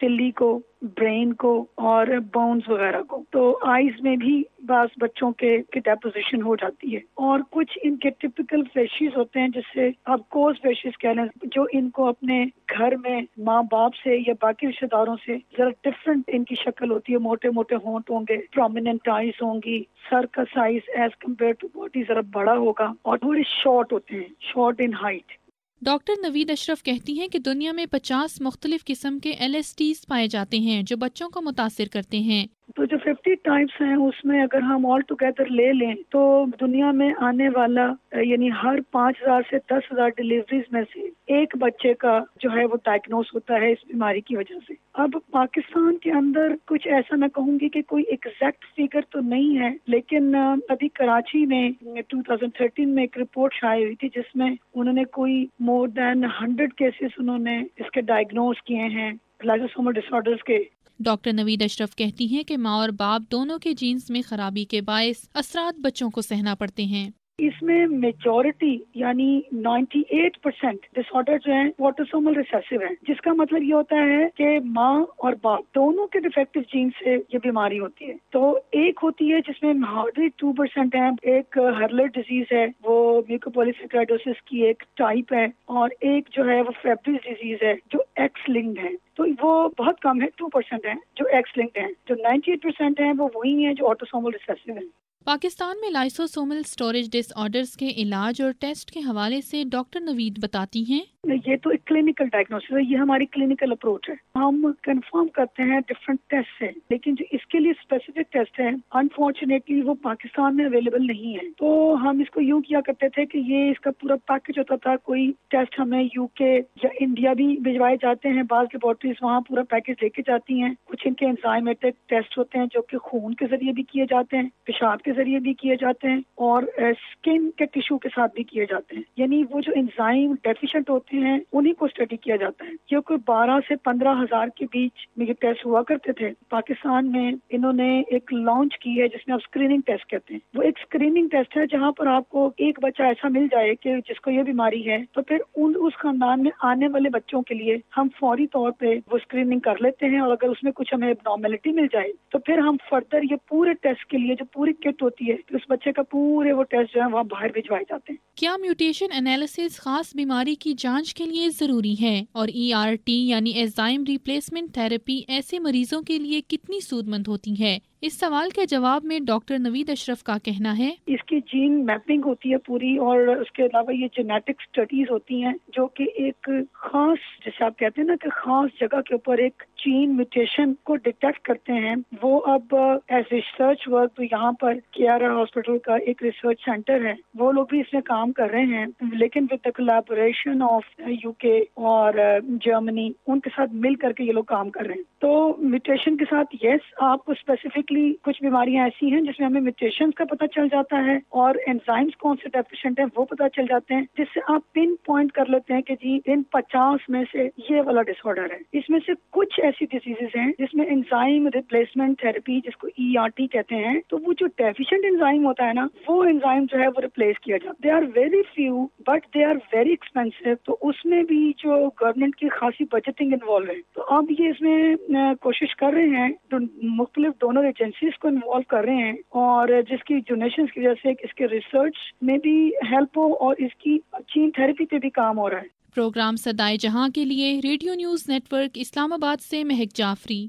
تلی کو، برین کو اور بونز وغیرہ کو. تو آئیز میں بھی بعض بچوں کے ڈیپوزیشن ہو جاتی ہے. اور کچھ ان کے ٹپیکل فیشیز ہوتے ہیں جس سے آپ کوز فیشیز کہہ لیں، جو ان کو اپنے گھر میں ماں باپ سے یا باقی رشتے داروں سے ذرا ڈفرینٹ ان کی شکل ہوتی ہے. موٹے موٹے ہونٹ ہوں گے، پرومیننٹ آئیز ہوں گی، سر کا size as compare to body ذرا بڑا ہوگا، اور تھوڑے شارٹ ہوتے ہیں، short in height. Doctor Naveed Ashraf کہتی ہیں کہ دنیا میں پچاس مختلف قسم کے ایل ایس ٹیز پائے جاتے ہیں جو بچوں کو متاثر کرتے ہیں. تو جو ففٹی ٹائپس ہیں اس میں اگر ہم آل ٹوگیدر لے لیں تو دنیا میں آنے والا یعنی ہر پانچ ہزار سے دس ہزار ڈیلیوریز میں سے ایک بچے کا جو ہے وہ ڈائگنوز ہوتا ہے اس بیماری کی وجہ سے. اب پاکستان کے اندر کچھ ایسا میں کہوں گی کہ کوئی ایگزیکٹ فگر تو نہیں ہے، لیکن ابھی کراچی میں دو ہزار تیرہ میں ایک رپورٹ شائع ہوئی تھی جس میں انہوں نے کوئی مور دین ہنڈریڈ کیسز انہوں نے اس کے ڈائگنوز کیے ہیں لائسوسومل ڈس آرڈرز کے. ڈاکٹر نوید اشرف کہتی ہیں کہ ماں اور باپ دونوں کے جینز میں خرابی کے باعث اثرات بچوں کو سہنا پڑتے ہیں. اس میں میجورٹی یعنی ninety eight percent disorder جو ہیں آٹوسومل ریسیسو ہیں، جس کا مطلب یہ ہوتا ہے کہ ماں اور باپ دونوں کے ڈیفیکٹو جین سے یہ بیماری ہوتی ہے. تو ایک ہوتی ہے جس میں ہارڈلی ٹو پرسینٹ ہے، ایک ہرلر ڈیزیز ہے، وہ میوکوپولیسیکرائڈوسس کی ایک ٹائپ ہے، اور ایک جو ہے وہ فیبریز ڈیزیز ہے جو ایکس لنکڈ ہے. تو وہ بہت کم ہے، ٹو پرسینٹ ہے جو ایکس لنکڈ ہیں. جو نائنٹی ایٹ پرسینٹ ہیں وہ وہی ہیں جو آٹوسومل ریسیسو ہیں. پاکستان میں لائسوسومل سٹوریج ڈس آرڈرز کے علاج اور ٹیسٹ کے حوالے سے ڈاکٹر نوید بتاتی ہیں یہ تو ایک کلینکل ڈائگنوسس ہے، یہ ہماری کلینکل اپروچ ہے. ہم کنفرم کرتے ہیں ڈفرینٹ ٹیسٹ سے، لیکن جو اس کے لیے اسپیسیفک ٹیسٹ ہے انفارچونیٹلی وہ پاکستان میں اویلیبل نہیں ہے. تو ہم اس کو یوں کیا کرتے تھے کہ یہ اس کا پورا پیکج ہوتا تھا. کوئی ٹیسٹ ہمیں یو کے یا انڈیا بھی بھجوائے جاتے ہیں، بعض لیبارٹریز وہاں پورا پیکج لے کے جاتی ہیں. کچھ ان کے انزائمیٹک ٹیسٹ ہوتے ہیں جو کہ خون کے ذریعے بھی کیے جاتے ہیں، پیشاب کے ذریعے بھی کیے جاتے ہیں، اور اسکن کے ٹیشو کے ساتھ بھی کیے جاتے ہیں. یعنی وہ جو انزائم ڈیفیشینٹ ہوتے ہیں انہیں کو اسٹڈی کیا جاتا ہے. یہ کوئی بارہ سے پندرہ ہزار کے بیچ میں یہ ٹیسٹ ہوا کرتے تھے. پاکستان میں انہوں نے ایک لانچ کی ہے جس میں آپ اسکریننگ ٹیسٹ کہتے ہیں. وہ ایک اسکریننگ ٹیسٹ ہے جہاں پر آپ کو ایک بچہ ایسا مل جائے کہ جس کو یہ بیماری ہے، تو پھر ان اس خاندان میں آنے والے بچوں کے لیے ہم فوری طور پہ وہ اسکریننگ کر لیتے ہیں، اور اگر اس میں کچھ ہمیں ابنارملٹی مل جائے تو پھر ہم فردر یہ پورے ٹیسٹ کے لیے جو پوری کٹ ہوتی ہے اس بچے کا پورے وہ ٹیسٹ جو ہے وہاں باہر بھجوائے جاتے ہیں. کیا میوٹیشن انالیسس خاص بیماری کی جانچ کے لیے ضروری ہے، اور ای آر ٹی یعنی انزائم ریپلیسمنٹ تھراپی ایسے مریضوں کے لیے کتنی سود مند ہوتی ہے؟ اس سوال کے جواب میں ڈاکٹر نوید اشرف کا کہنا ہے اس کی جین میپنگ ہوتی ہے پوری، اور اس کے علاوہ یہ جینیٹک اسٹڈیز ہوتی ہیں جو کہ ایک خاص جیسے آپ کہتے ہیں نا کہ خاص جگہ کے اوپر ایک جین میوٹیشن کو ڈیٹیکٹ کرتے ہیں. وہ اب ایز ریسرچ ورک تو یہاں پر کیارا ہاسپٹل کا ایک ریسرچ سینٹر ہے، وہ لوگ بھی اس میں کام کر رہے ہیں، لیکن with the collaboration of U K اور جرمنی ان کے ساتھ مل کر کے یہ لوگ کام کر رہے ہیں. تو میوٹیشن کے ساتھ یس آپ کو اسپیسیفکلی کچھ بیماریاں ایسی ہیں جس میں ہمیں میوٹیشن کا پتہ چل جاتا ہے اور انزائمز کون سے ڈیفیشینٹ ہیں وہ پتہ چل جاتے ہیں، جس سے آپ پن پوائنٹ کر لیتے ہیں کہ جی ان پچاس میں سے یہ والا ڈس آرڈر ہے. اس میں سے کچھ ایسی ڈیزیزز ہیں جس میں انزائم ریپلیسمنٹ تھراپی جس کو ای آر ٹی کہتے ہیں، تو وہ جو ڈیفیشینٹ انزائم ہوتا ہے نا وہ انزائم جو ہے وہ ریپلیس کیا جاتا ہے. They are very few but they are very expensive. تو اس میں بھی جو گورنمنٹ کی خاصی بجٹنگ انوالو ہے. تو اب یہ اس میں کوشش کر رہے ہیں، مختلف ڈونر ایجنسیز کو انوالو کر رہے ہیں، اور جس کی ڈونیشنز کی وجہ سے اس کے ریسرچ میں بھی ہیلپ ہو اور اس کی جین تھراپی پہ بھی کام ہو رہا ہے. پروگرام صدائے جہاں کے لیے radio news network Islamabad سے مہک جعفری.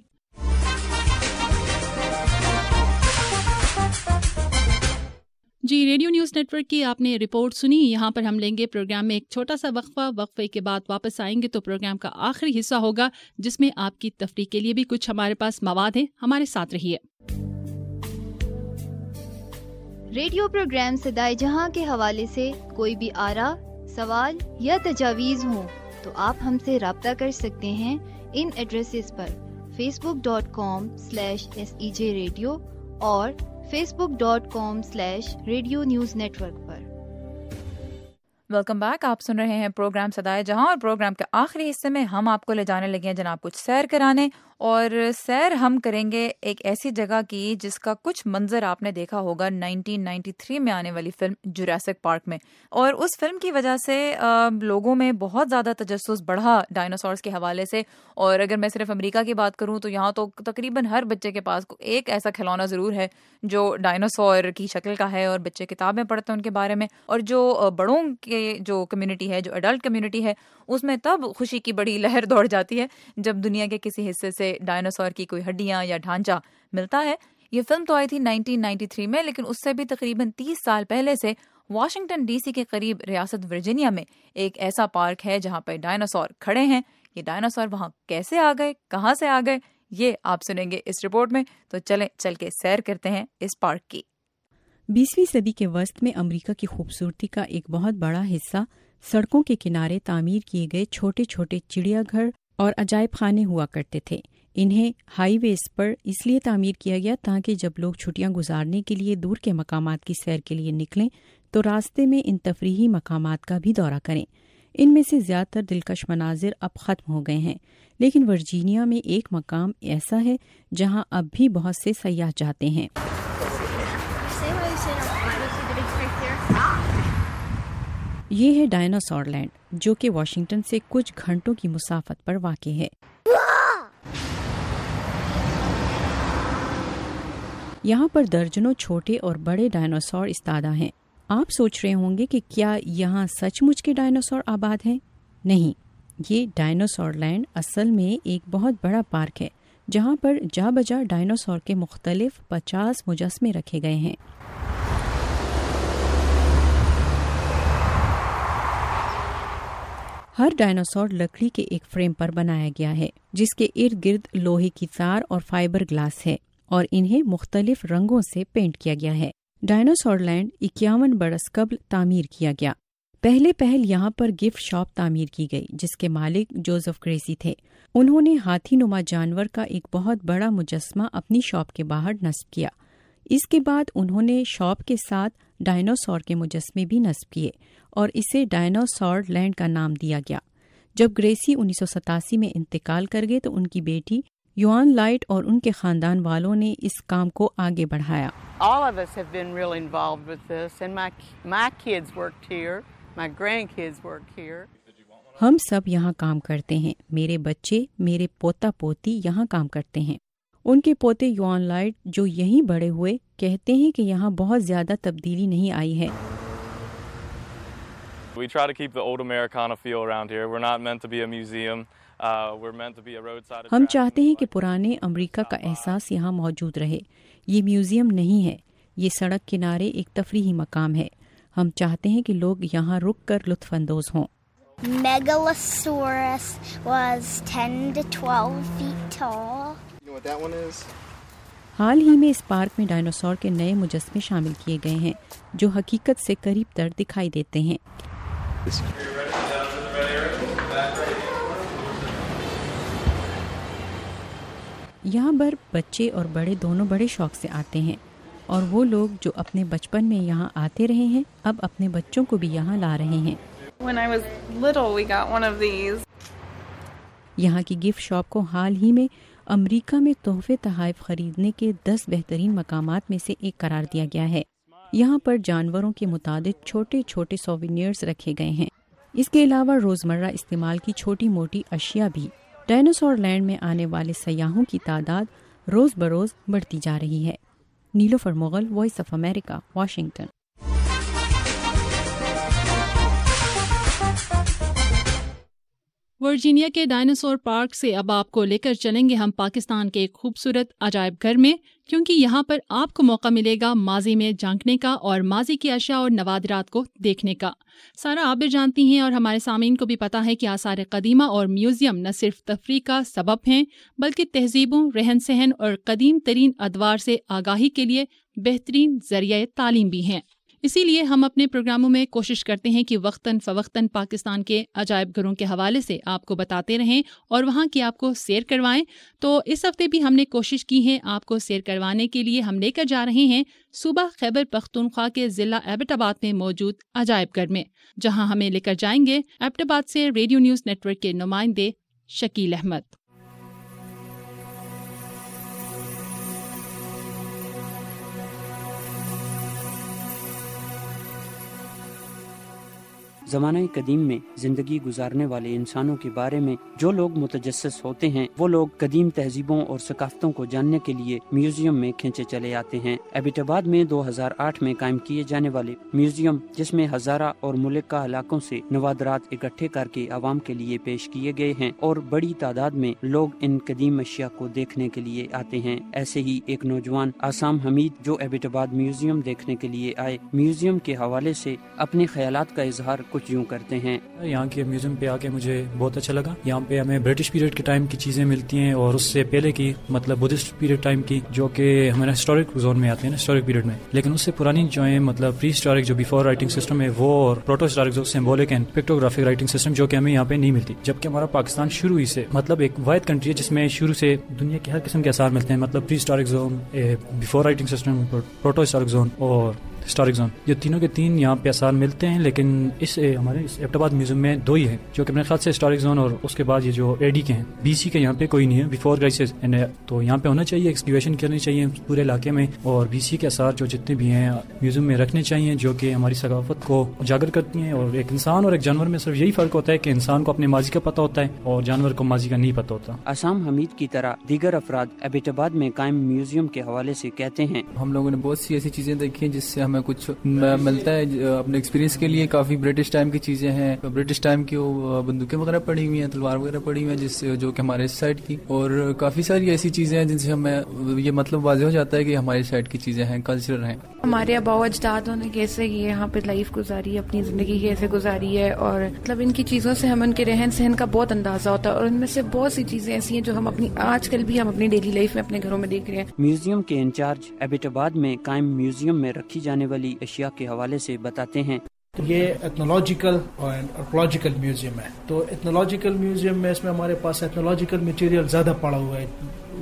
جی ریڈیو نیوز نیٹ ورک کی آپ نے رپورٹ سنی. یہاں پر ہم لیں گے پروگرام میں ایک چھوٹا سا وقفہ. وقفے کے بعد واپس آئیں گے تو پروگرام کا آخری حصہ ہوگا جس میں آپ کی تفریح کے لیے بھی کچھ ہمارے پاس مواد ہے. ہمارے ساتھ رہیے. ریڈیو پروگرام صدائے جہاں کے حوالے سے کوئی بھی آرا، سوال یا تجاویز ہوں تو آپ ہم سے رابطہ کر سکتے ہیں ان ایڈریسز پر facebook dot com slash S E J radio اور facebook dot com slash radio news network پر. Welcome back. آپ سن رہے ہیں پروگرام صدائے جہاں، اور پروگرام کے آخری حصے میں ہم آپ کو لے جانے لگے ہیں جناب کچھ سیر کرانے اور سیر ہم کریں گے ایک ایسی جگہ کی جس کا کچھ منظر آپ نے دیکھا ہوگا نائنٹین نائنٹی تھری میں آنے والی فلم جوراسک پارک میں، اور اس فلم کی وجہ سے لوگوں میں بہت زیادہ تجسس بڑھا ڈائناسورس کے حوالے سے. اور اگر میں صرف امریکہ کی بات کروں تو یہاں تو تقریباً ہر بچے کے پاس ایک ایسا کھلونا ضرور ہے جو ڈائناسور کی شکل کا ہے، اور بچے کتابیں پڑھتے ہیں ان کے بارے میں. اور جو بڑوں کے جو کمیونٹی ہے، جو ایڈلٹ کمیونٹی ہے، اس میں تب خوشی کی بڑی لہر دوڑ جاتی ہے جب دنیا کے کسی حصے سے ڈائناسور کی کوئی ہڈیاں یا ڈھانچہ ملتا ہے. یہ فلم تو آئی تھی نائنٹین نائنٹی تھری میں، لیکن اس سے بھی تقریباً تیس سال پہلے سے واشنگٹن ڈی سی کے قریب ریاست ورجینیا میں ایک ایسا پارک ہے جہاں پہ ڈائناسور کھڑے ہیں. یہ ڈائناسور وہاں کیسے آ گئے، کہاں سے آ گئے، یہ آپ سنیں گے اس رپورٹ میں. تو چلیں چل کے سیر کرتے ہیں اس پارک کی. بیسویں صدی کے وسط میں امریکہ کی خوبصورتی کا ایک بہت بڑا حصہ سڑکوں کے کنارے تعمیر کیے گئے چھوٹے چھوٹے چڑیا گھر اور عجائب خانے ہوا کرتے تھے. انہیں ہائی ویز پر اس لیے تعمیر کیا گیا تاکہ جب لوگ چھٹیاں گزارنے کے لیے دور کے مقامات کی سیر کے لیے نکلیں تو راستے میں ان تفریحی مقامات کا بھی دورہ کریں. ان میں سے زیادہ تر دلکش مناظر اب ختم ہو گئے ہیں، لیکن ورجینیا میں ایک مقام ایسا ہے جہاں اب بھی بہت سے سیاح جاتے ہیں. یہ ہے ڈائناسور لینڈ، جو کہ واشنگٹن سے کچھ گھنٹوں کی مسافت پر واقع ہے. یہاں پر درجنوں چھوٹے اور بڑے ڈائناسور استادہ ہیں. آپ سوچ رہے ہوں گے کہ کیا یہاں سچ مچ کے ڈائناسور آباد ہیں؟ نہیں، یہ ڈائناسور لینڈ اصل میں ایک بہت بڑا پارک ہے جہاں پر جا بجا ڈائناسور کے مختلف پچاس مجسمے رکھے گئے ہیں. ہر ڈائناسور لکڑی کے ایک فریم پر بنایا گیا ہے جس کے ارد گرد لوہے کی تار اور فائبر گلاس ہے اور انہیں مختلف رنگوں سے پینٹ کیا گیا ہے. ڈائناسور لینڈ اکیاون برس قبل تعمیر کیا گیا. پہلے پہل یہاں پر گفٹ شاپ تعمیر کی گئی جس کے مالک جوزف گریسی تھے. انہوں نے ہاتھی نما جانور کا ایک بہت بڑا مجسمہ اپنی شاپ کے باہر نصب کیا. اس کے بعد انہوں نے شاپ کے ساتھ ڈائناسور کے مجسمے بھی نصب کیے اور اسے ڈائناسور لینڈ کا نام دیا گیا. جب گریسی انیس سو ستاسی میں انتقال کر گئے تو ان کی بیٹی یوان لائٹ اور ان کے خاندان والوں نے اس کام کو آگے بڑھایا. All of us have been really involved with this, and my my kids worked here, my grandkids worked here. ہم سب یہاں کام کرتے ہیں. میرے بچے، میرے پوتا پوتی یہاں کام کرتے ہیں. ان کے پوتے یوان لائٹ جو یہیں بڑے ہوئے کہتے ہیں کہ یہاں بہت زیادہ تبدیلی نہیں آئی ہے. We try to keep the old Americana feel around here. We're not meant to be a museum. Uh, we're meant to be a roadside. ہم چاہتے ہیں کہ پرانے امریکہ کا احساس یہاں موجود رہے. یہ میوزیم نہیں ہے، یہ سڑک کنارے ایک تفریحی مقام ہے. ہم چاہتے ہیں کہ لوگ یہاں رک کر لطف اندوز ہوں. Megalosaurus was ten to twelve feet tall. You know what that one is? حال ہی میں اس پارک میں ڈائناسور کے نئے مجسمے شامل کیے گئے ہیں جو حقیقت سے قریب تر دکھائی دیتے ہیں. یہاں پر بچے اور بڑے دونوں بڑے شوق سے آتے ہیں اور وہ لوگ جو اپنے بچپن میں یہاں آتے رہے ہیں اب اپنے بچوں کو بھی یہاں لا رہے ہیں. When I was little, we got one of these. یہاں کی گفٹ شاپ کو حال ہی میں امریکہ میں تحفے تحائف خریدنے کے دس بہترین مقامات میں سے ایک قرار دیا گیا ہے. یہاں پر جانوروں کے متعدد چھوٹے چھوٹے سووینئرز رکھے گئے ہیں. اس کے علاوہ روزمرہ استعمال کی چھوٹی موٹی اشیاء بھی. ڈائناسور لینڈ میں آنے والے سیاحوں کی تعداد روز بروز بڑھتی جا رہی ہے. Nilofar Mughal, voice of America, Washington. Virginia کے ڈائناسور پارک سے اب آپ کو لے کر چلیں گے ہم پاکستان کے ایک خوبصورت عجائب گھر میں، کیونکہ یہاں پر آپ کو موقع ملے گا ماضی میں جھانکنے کا اور ماضی کی اشیاء اور نوادرات کو دیکھنے کا. سارا آپ بھی جانتی ہیں اور ہمارے سامعین کو بھی پتہ ہے کہ آثار قدیمہ اور میوزیم نہ صرف تفریح کا سبب ہیں بلکہ تہذیبوں، رہن سہن اور قدیم ترین ادوار سے آگاہی کے لیے بہترین ذریعہ تعلیم بھی ہیں. اسی لیے ہم اپنے پروگراموں میں کوشش کرتے ہیں کہ وقتاً فوقتاً پاکستان کے عجائب گھروں کے حوالے سے آپ کو بتاتے رہیں اور وہاں کی آپ کو سیر کروائیں. تو اس ہفتے بھی ہم نے کوشش کی ہے آپ کو سیر کروانے کے لیے. ہم لے کر جا رہے ہیں صوبہ خیبر پختونخوا کے ضلع ایبٹ آباد میں موجود عجائب گھر میں، جہاں ہمیں لے کر جائیں گے ایبٹ آباد سے ریڈیو نیوز نیٹ ورک کے نمائندے شکیل احمد. زمانہ قدیم میں زندگی گزارنے والے انسانوں کے بارے میں جو لوگ متجسس ہوتے ہیں وہ لوگ قدیم تہذیبوں اور ثقافتوں کو جاننے کے لیے میوزیم میں کھینچے چلے آتے ہیں۔ ایبٹ آباد میں دو ہزار آٹھ میں قائم کیے جانے والے میوزیم، جس میں ہزارہ اور ملکہ علاقوں سے نوادرات اکٹھے کر کے عوام کے لیے پیش کیے گئے ہیں اور بڑی تعداد میں لوگ ان قدیم اشیاء کو دیکھنے کے لیے آتے ہیں۔ ایسے ہی ایک نوجوان آسام حمید جو ایبٹ آباد میوزیم دیکھنے کے لیے آئے، میوزیم کے حوالے سے اپنے خیالات کا اظہار کچھ یوں کرتے ہیں۔ یہاں کے میوزیم پہ آ کے مجھے بہت اچھا لگا۔ یہاں پہ ہمیں برٹش پیریڈ کے ٹائم کی چیزیں ملتی ہیں اور اس سے پہلے کی مطلب بدھسٹ پیریڈ ٹائم کی، جو کہ ہمارا ہسٹورک زون میں آتے ہیں نا، ہسٹورک پیریڈ میں، لیکن اس سے پرانی جو ہے مطلب پری ہسٹورک جو بیفور رائٹنگ سسٹم ہے وہ، اور پروٹو ہسٹورک جو symbolic and pictographic writing system جو کہ ہمیں یہاں پہ نہیں ملتی، جبکہ ہمارا پاکستان شروع ہی سے مطلب ایک واحد کنٹری ہے جس میں شروع سے دنیا کے ہر قسم کے آثار ملتے ہیں، مطلب prehistoric zone, before writing system, protohistoric zone اور ہسٹورک زون، یہ تینوں کے تین یہاں پہ آثار ملتے ہیں۔ لیکن اس ہمارے ایبٹ آباد میوزیم میں دو ہی ہیں، جو کہ میرے خیال سے ہسٹورک زون اور اس کے بعد یہ جو اے ڈی کے ہیں، بی سی کے یہاں پہ کوئی نہیں ہے، بیفور کرائسس، تو یہاں پہ ہونا چاہیے، ایکسکیویشن کرنی چاہیے پورے علاقے میں، اور بی سی کے آثار جو جتنے بھی ہیں میوزیم میں رکھنے چاہیے، جو کہ ہماری ثقافت کو اجاگر کرتی ہیں۔ اور ایک انسان اور ایک جانور میں صرف یہی فرق ہوتا ہے کہ انسان کو اپنے ماضی کا پتہ ہوتا ہے اور جانور کو ماضی کا نہیں پتہ ہوتا۔ آسام حمید کی طرح دیگر افراد ایبٹ آباد میں قائم میوزیم کے حوالے سے کہتے ہیں، ہم لوگوں نے بہت سی ایسی چیزیں دیکھی ہیں جس سے ہمیں کچھ ملتا ہے اپنے ایکسپیرینس کے لیے۔ کافی برٹش ٹائم کی چیزیں ہیں، برٹش ٹائم کی وہ بندوقیں وغیرہ پڑی ہوئی ہیں، تلوار وغیرہ پڑی ہوئی ہیں، جس سے جو کہ ہمارے سائڈ کی، اور کافی ساری ایسی چیزیں ہیں جن سے ہمیں یہ مطلب واضح ہو جاتا ہے کہ ہمارے سائڈ کی چیزیں ہیں، کلچرل ہیں۔ ہمارے آباء و اجدادوں نے کیسے یہاں پہ لائف گزاری ہے، اپنی زندگی کیسے گزاری ہے، اور مطلب ان کی چیزوں سے ہمیں ان کے رہن سہن کا بہت اندازہ ہوتا ہے، اور ان میں سے بہت سی چیزیں ایسی ہیں جو ہم اپنی آج کل بھی ہم اپنی ڈیلی لائف میں اپنے گھروں میں دیکھ رہے ہیں۔ میوزیم کے انچارج ایبٹ آباد میں قائم میوزیم میں رکھی جانے والی اشیاء کے حوالے سے بتاتے ہیں، یہ ایتھنولوجیکل اور آرکولوجیکل میوزیم ہے۔ تو ایتھنولوجیکل میوزیم میں اس میں ہمارے پاس ایتھنولوجیکل مٹیریل زیادہ پڑا ہوا ہے،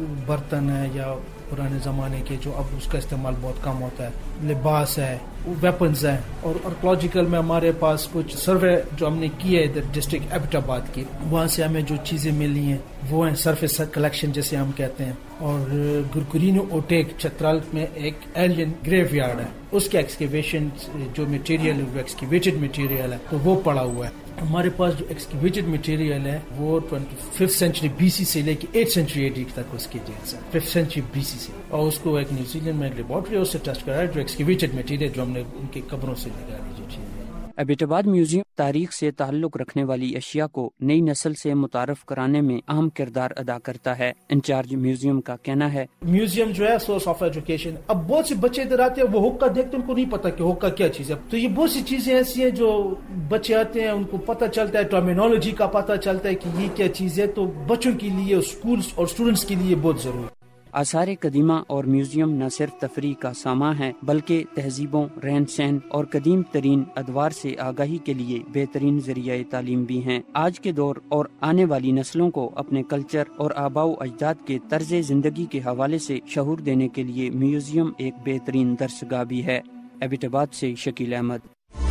برتن ہے یا پرانے زمانے کے جو اب اس کا استعمال بہت کم ہوتا ہے، لباس ہے، ویپنز ہیں۔ اور آرکولوجیکل میں ہمارے پاس کچھ سروے جو ہم نے کی ہے ادھر ڈسٹرکٹ ایبٹ آباد کی، وہاں سے ہمیں جو چیزیں ملی ہیں وہ ہیں سرفیس کلیکشن جسے ہم کہتے ہیں۔ اور گرگرینو اوٹیک چترال میں ایک ایلین گریو یارڈ ہے، اس کے ایکسکیویشن جو مٹیریل ہے، ایکسکیویٹڈ مٹیریل ہے، تو وہ پڑا ہوا ہے۔ ہمارے پاس جو ایکسکیویٹڈ مٹیریل ہے وہ ففتھ سینچری بی سی سے لے کے ایٹ سینچری اے ڈی تک اس کی ڈیٹس ہیں، ففتھ سینچری بی سی سے، اور اس کو ایک نیوزی لینڈ میں ایک لیبارٹری اس سے ٹیسٹ کرایا جو ایکسکیویٹڈ مٹیریل جو ہم نے ان کی قبروں سے نکالی جو چیزیں۔ ایبٹ آباد میوزیم تاریخ سے تعلق رکھنے والی اشیاء کو نئی نسل سے متعارف کرانے میں اہم کردار ادا کرتا ہے۔ انچارج میوزیم کا کہنا ہے، میوزیم جو ہے سورس آف ایجوکیشن۔ اب بہت سے بچے ادھر آتے ہیں، وہ حقہ دیکھتے ہیں، ان کو نہیں پتا کہ حقہ کیا چیز ہے، تو یہ بہت سی چیزیں ایسی ہیں جو بچے آتے ہیں ان کو پتہ چلتا ہے، ٹرمینالوجی کا پتہ چلتا ہے کہ یہ کیا چیز ہے، تو بچوں کے لیے، اسکولس اور اسٹوڈنٹس کے لیے بہت ضروری ہے۔ آثار قدیمہ اور میوزیم نہ صرف تفریح کا سامان ہے بلکہ تہذیبوں، رہن سہن اور قدیم ترین ادوار سے آگاہی کے لیے بہترین ذریعہ تعلیم بھی ہیں۔ آج کے دور اور آنے والی نسلوں کو اپنے کلچر اور آباء و اجداد کے طرز زندگی کے حوالے سے شعور دینے کے لیے میوزیم ایک بہترین درسگاہ بھی ہے۔ ایبٹ آباد سے شکیل احمد۔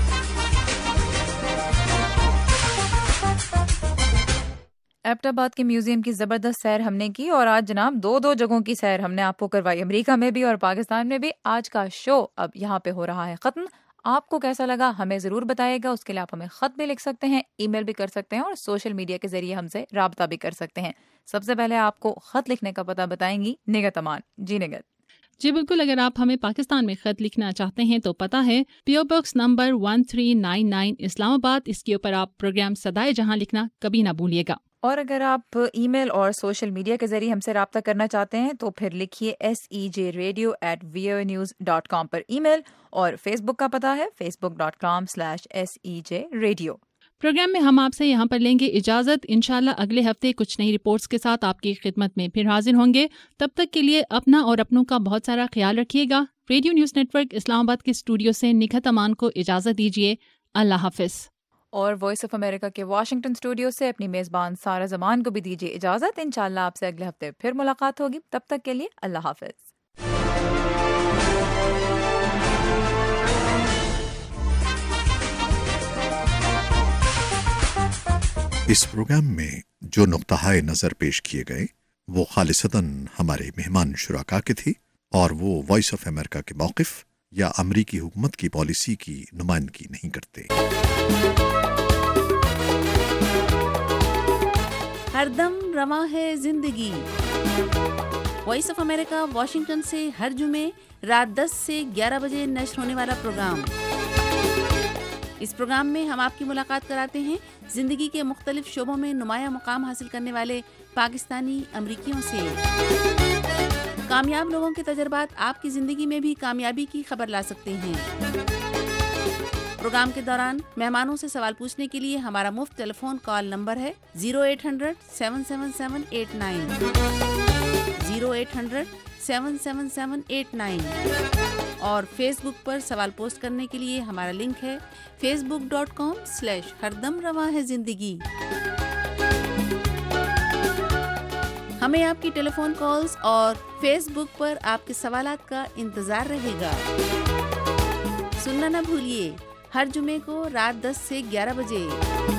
ایبٹ آباد کے میوزیم کی زبردست سیر ہم نے کی، اور آج جناب دو دو جگہوں کی سیر ہم نے آپ کو کروائی، امریکہ میں بھی اور پاکستان میں بھی۔ آج کا شو اب یہاں پہ ہو رہا ہے ختم۔ آپ کو کیسا لگا ہمیں ضرور بتائیے گا، اس کے لیے آپ ہمیں خط بھی لکھ سکتے ہیں، ای میل بھی کر سکتے ہیں، اور سوشل میڈیا کے ذریعے ہم سے رابطہ بھی کر سکتے ہیں۔ سب سے پہلے آپ کو خط لکھنے کا پتہ بتائیں گی نگت امان۔ جی نگت۔ جی بالکل، اگر آپ ہمیں پاکستان میں خط لکھنا چاہتے ہیں تو پتہ ہے P O box number one three nine nine Islamabad, اس کے اوپر آپ پروگرام صدائے جہاں لکھنا کبھی نہ بھولیے گا۔ اور اگر آپ ای میل اور سوشل میڈیا کے ذریعے ہم سے رابطہ کرنا چاہتے ہیں تو پھر لکھیے S E J radio at V O news dot com پر ای میل، اور فیس بک کا پتہ ہے facebook dot com slash S E J radio. Program میں ہم آپ سے یہاں پر لیں گے اجازت، انشاءاللہ اگلے ہفتے کچھ نئی رپورٹس کے ساتھ آپ کی خدمت میں پھر حاضر ہوں گے۔ تب تک کے لیے اپنا اور اپنوں کا بہت سارا خیال رکھیے گا۔ Radio news network Islamabad کے اسٹوڈیو سے نگہت امان کو اجازت دیجیے۔ اللہ حافظ۔ اور وائس آف امریکہ کے واشنگٹن اسٹوڈیو سے اپنی میزبان سارہ زمان کو بھی دیجیے اجازت۔ انشاءاللہ آپ سے اگلے ہفتے پھر ملاقات ہوگی، تب تک کے لیے اللہ حافظ۔ اس پروگرام میں جو نقطہ نظر پیش کیے گئے وہ خالصتاً ہمارے مہمان شرکا کے تھے، اور وہ وائس آف امریکہ کے موقف या अमरीकी हुकूमत की पॉलिसी की नुमाइंदगी नहीं करते। हरदम रवा है जिंदगी। वॉइस ऑफ अमेरिका वाशिंगटन से हर जुमे रात दस से ग्यारह बजे नश्र होने वाला प्रोग्राम। इस प्रोग्राम में हम आपकी मुलाकात कराते हैं जिंदगी के मुख्तलिफ शोबों में नुमाया मुकाम हासिल करने वाले पाकिस्तानी अमरीकियों से। कामयाब लोगों के तजर्बात आपकी जिंदगी में भी कामयाबी की खबर ला सकते हैं। प्रोग्राम के दौरान मेहमानों से सवाल पूछने के लिए हमारा मुफ्त टेलीफोन कॉल नंबर है zero eight hundred seven seven seven eight nine, zero eight hundred seven seven seven eight nine. और फेसबुक पर सवाल पोस्ट करने के लिए हमारा लिंक है फेसबुक डॉट कॉम स्लैश हरदम रवा है जिंदगी। हमें आपकी टेलीफोन कॉल्स और फेसबुक पर आपके सवालात का इंतजार रहेगा। सुनना न भूलिए हर जुमे को रात दस से ग्यारह बजे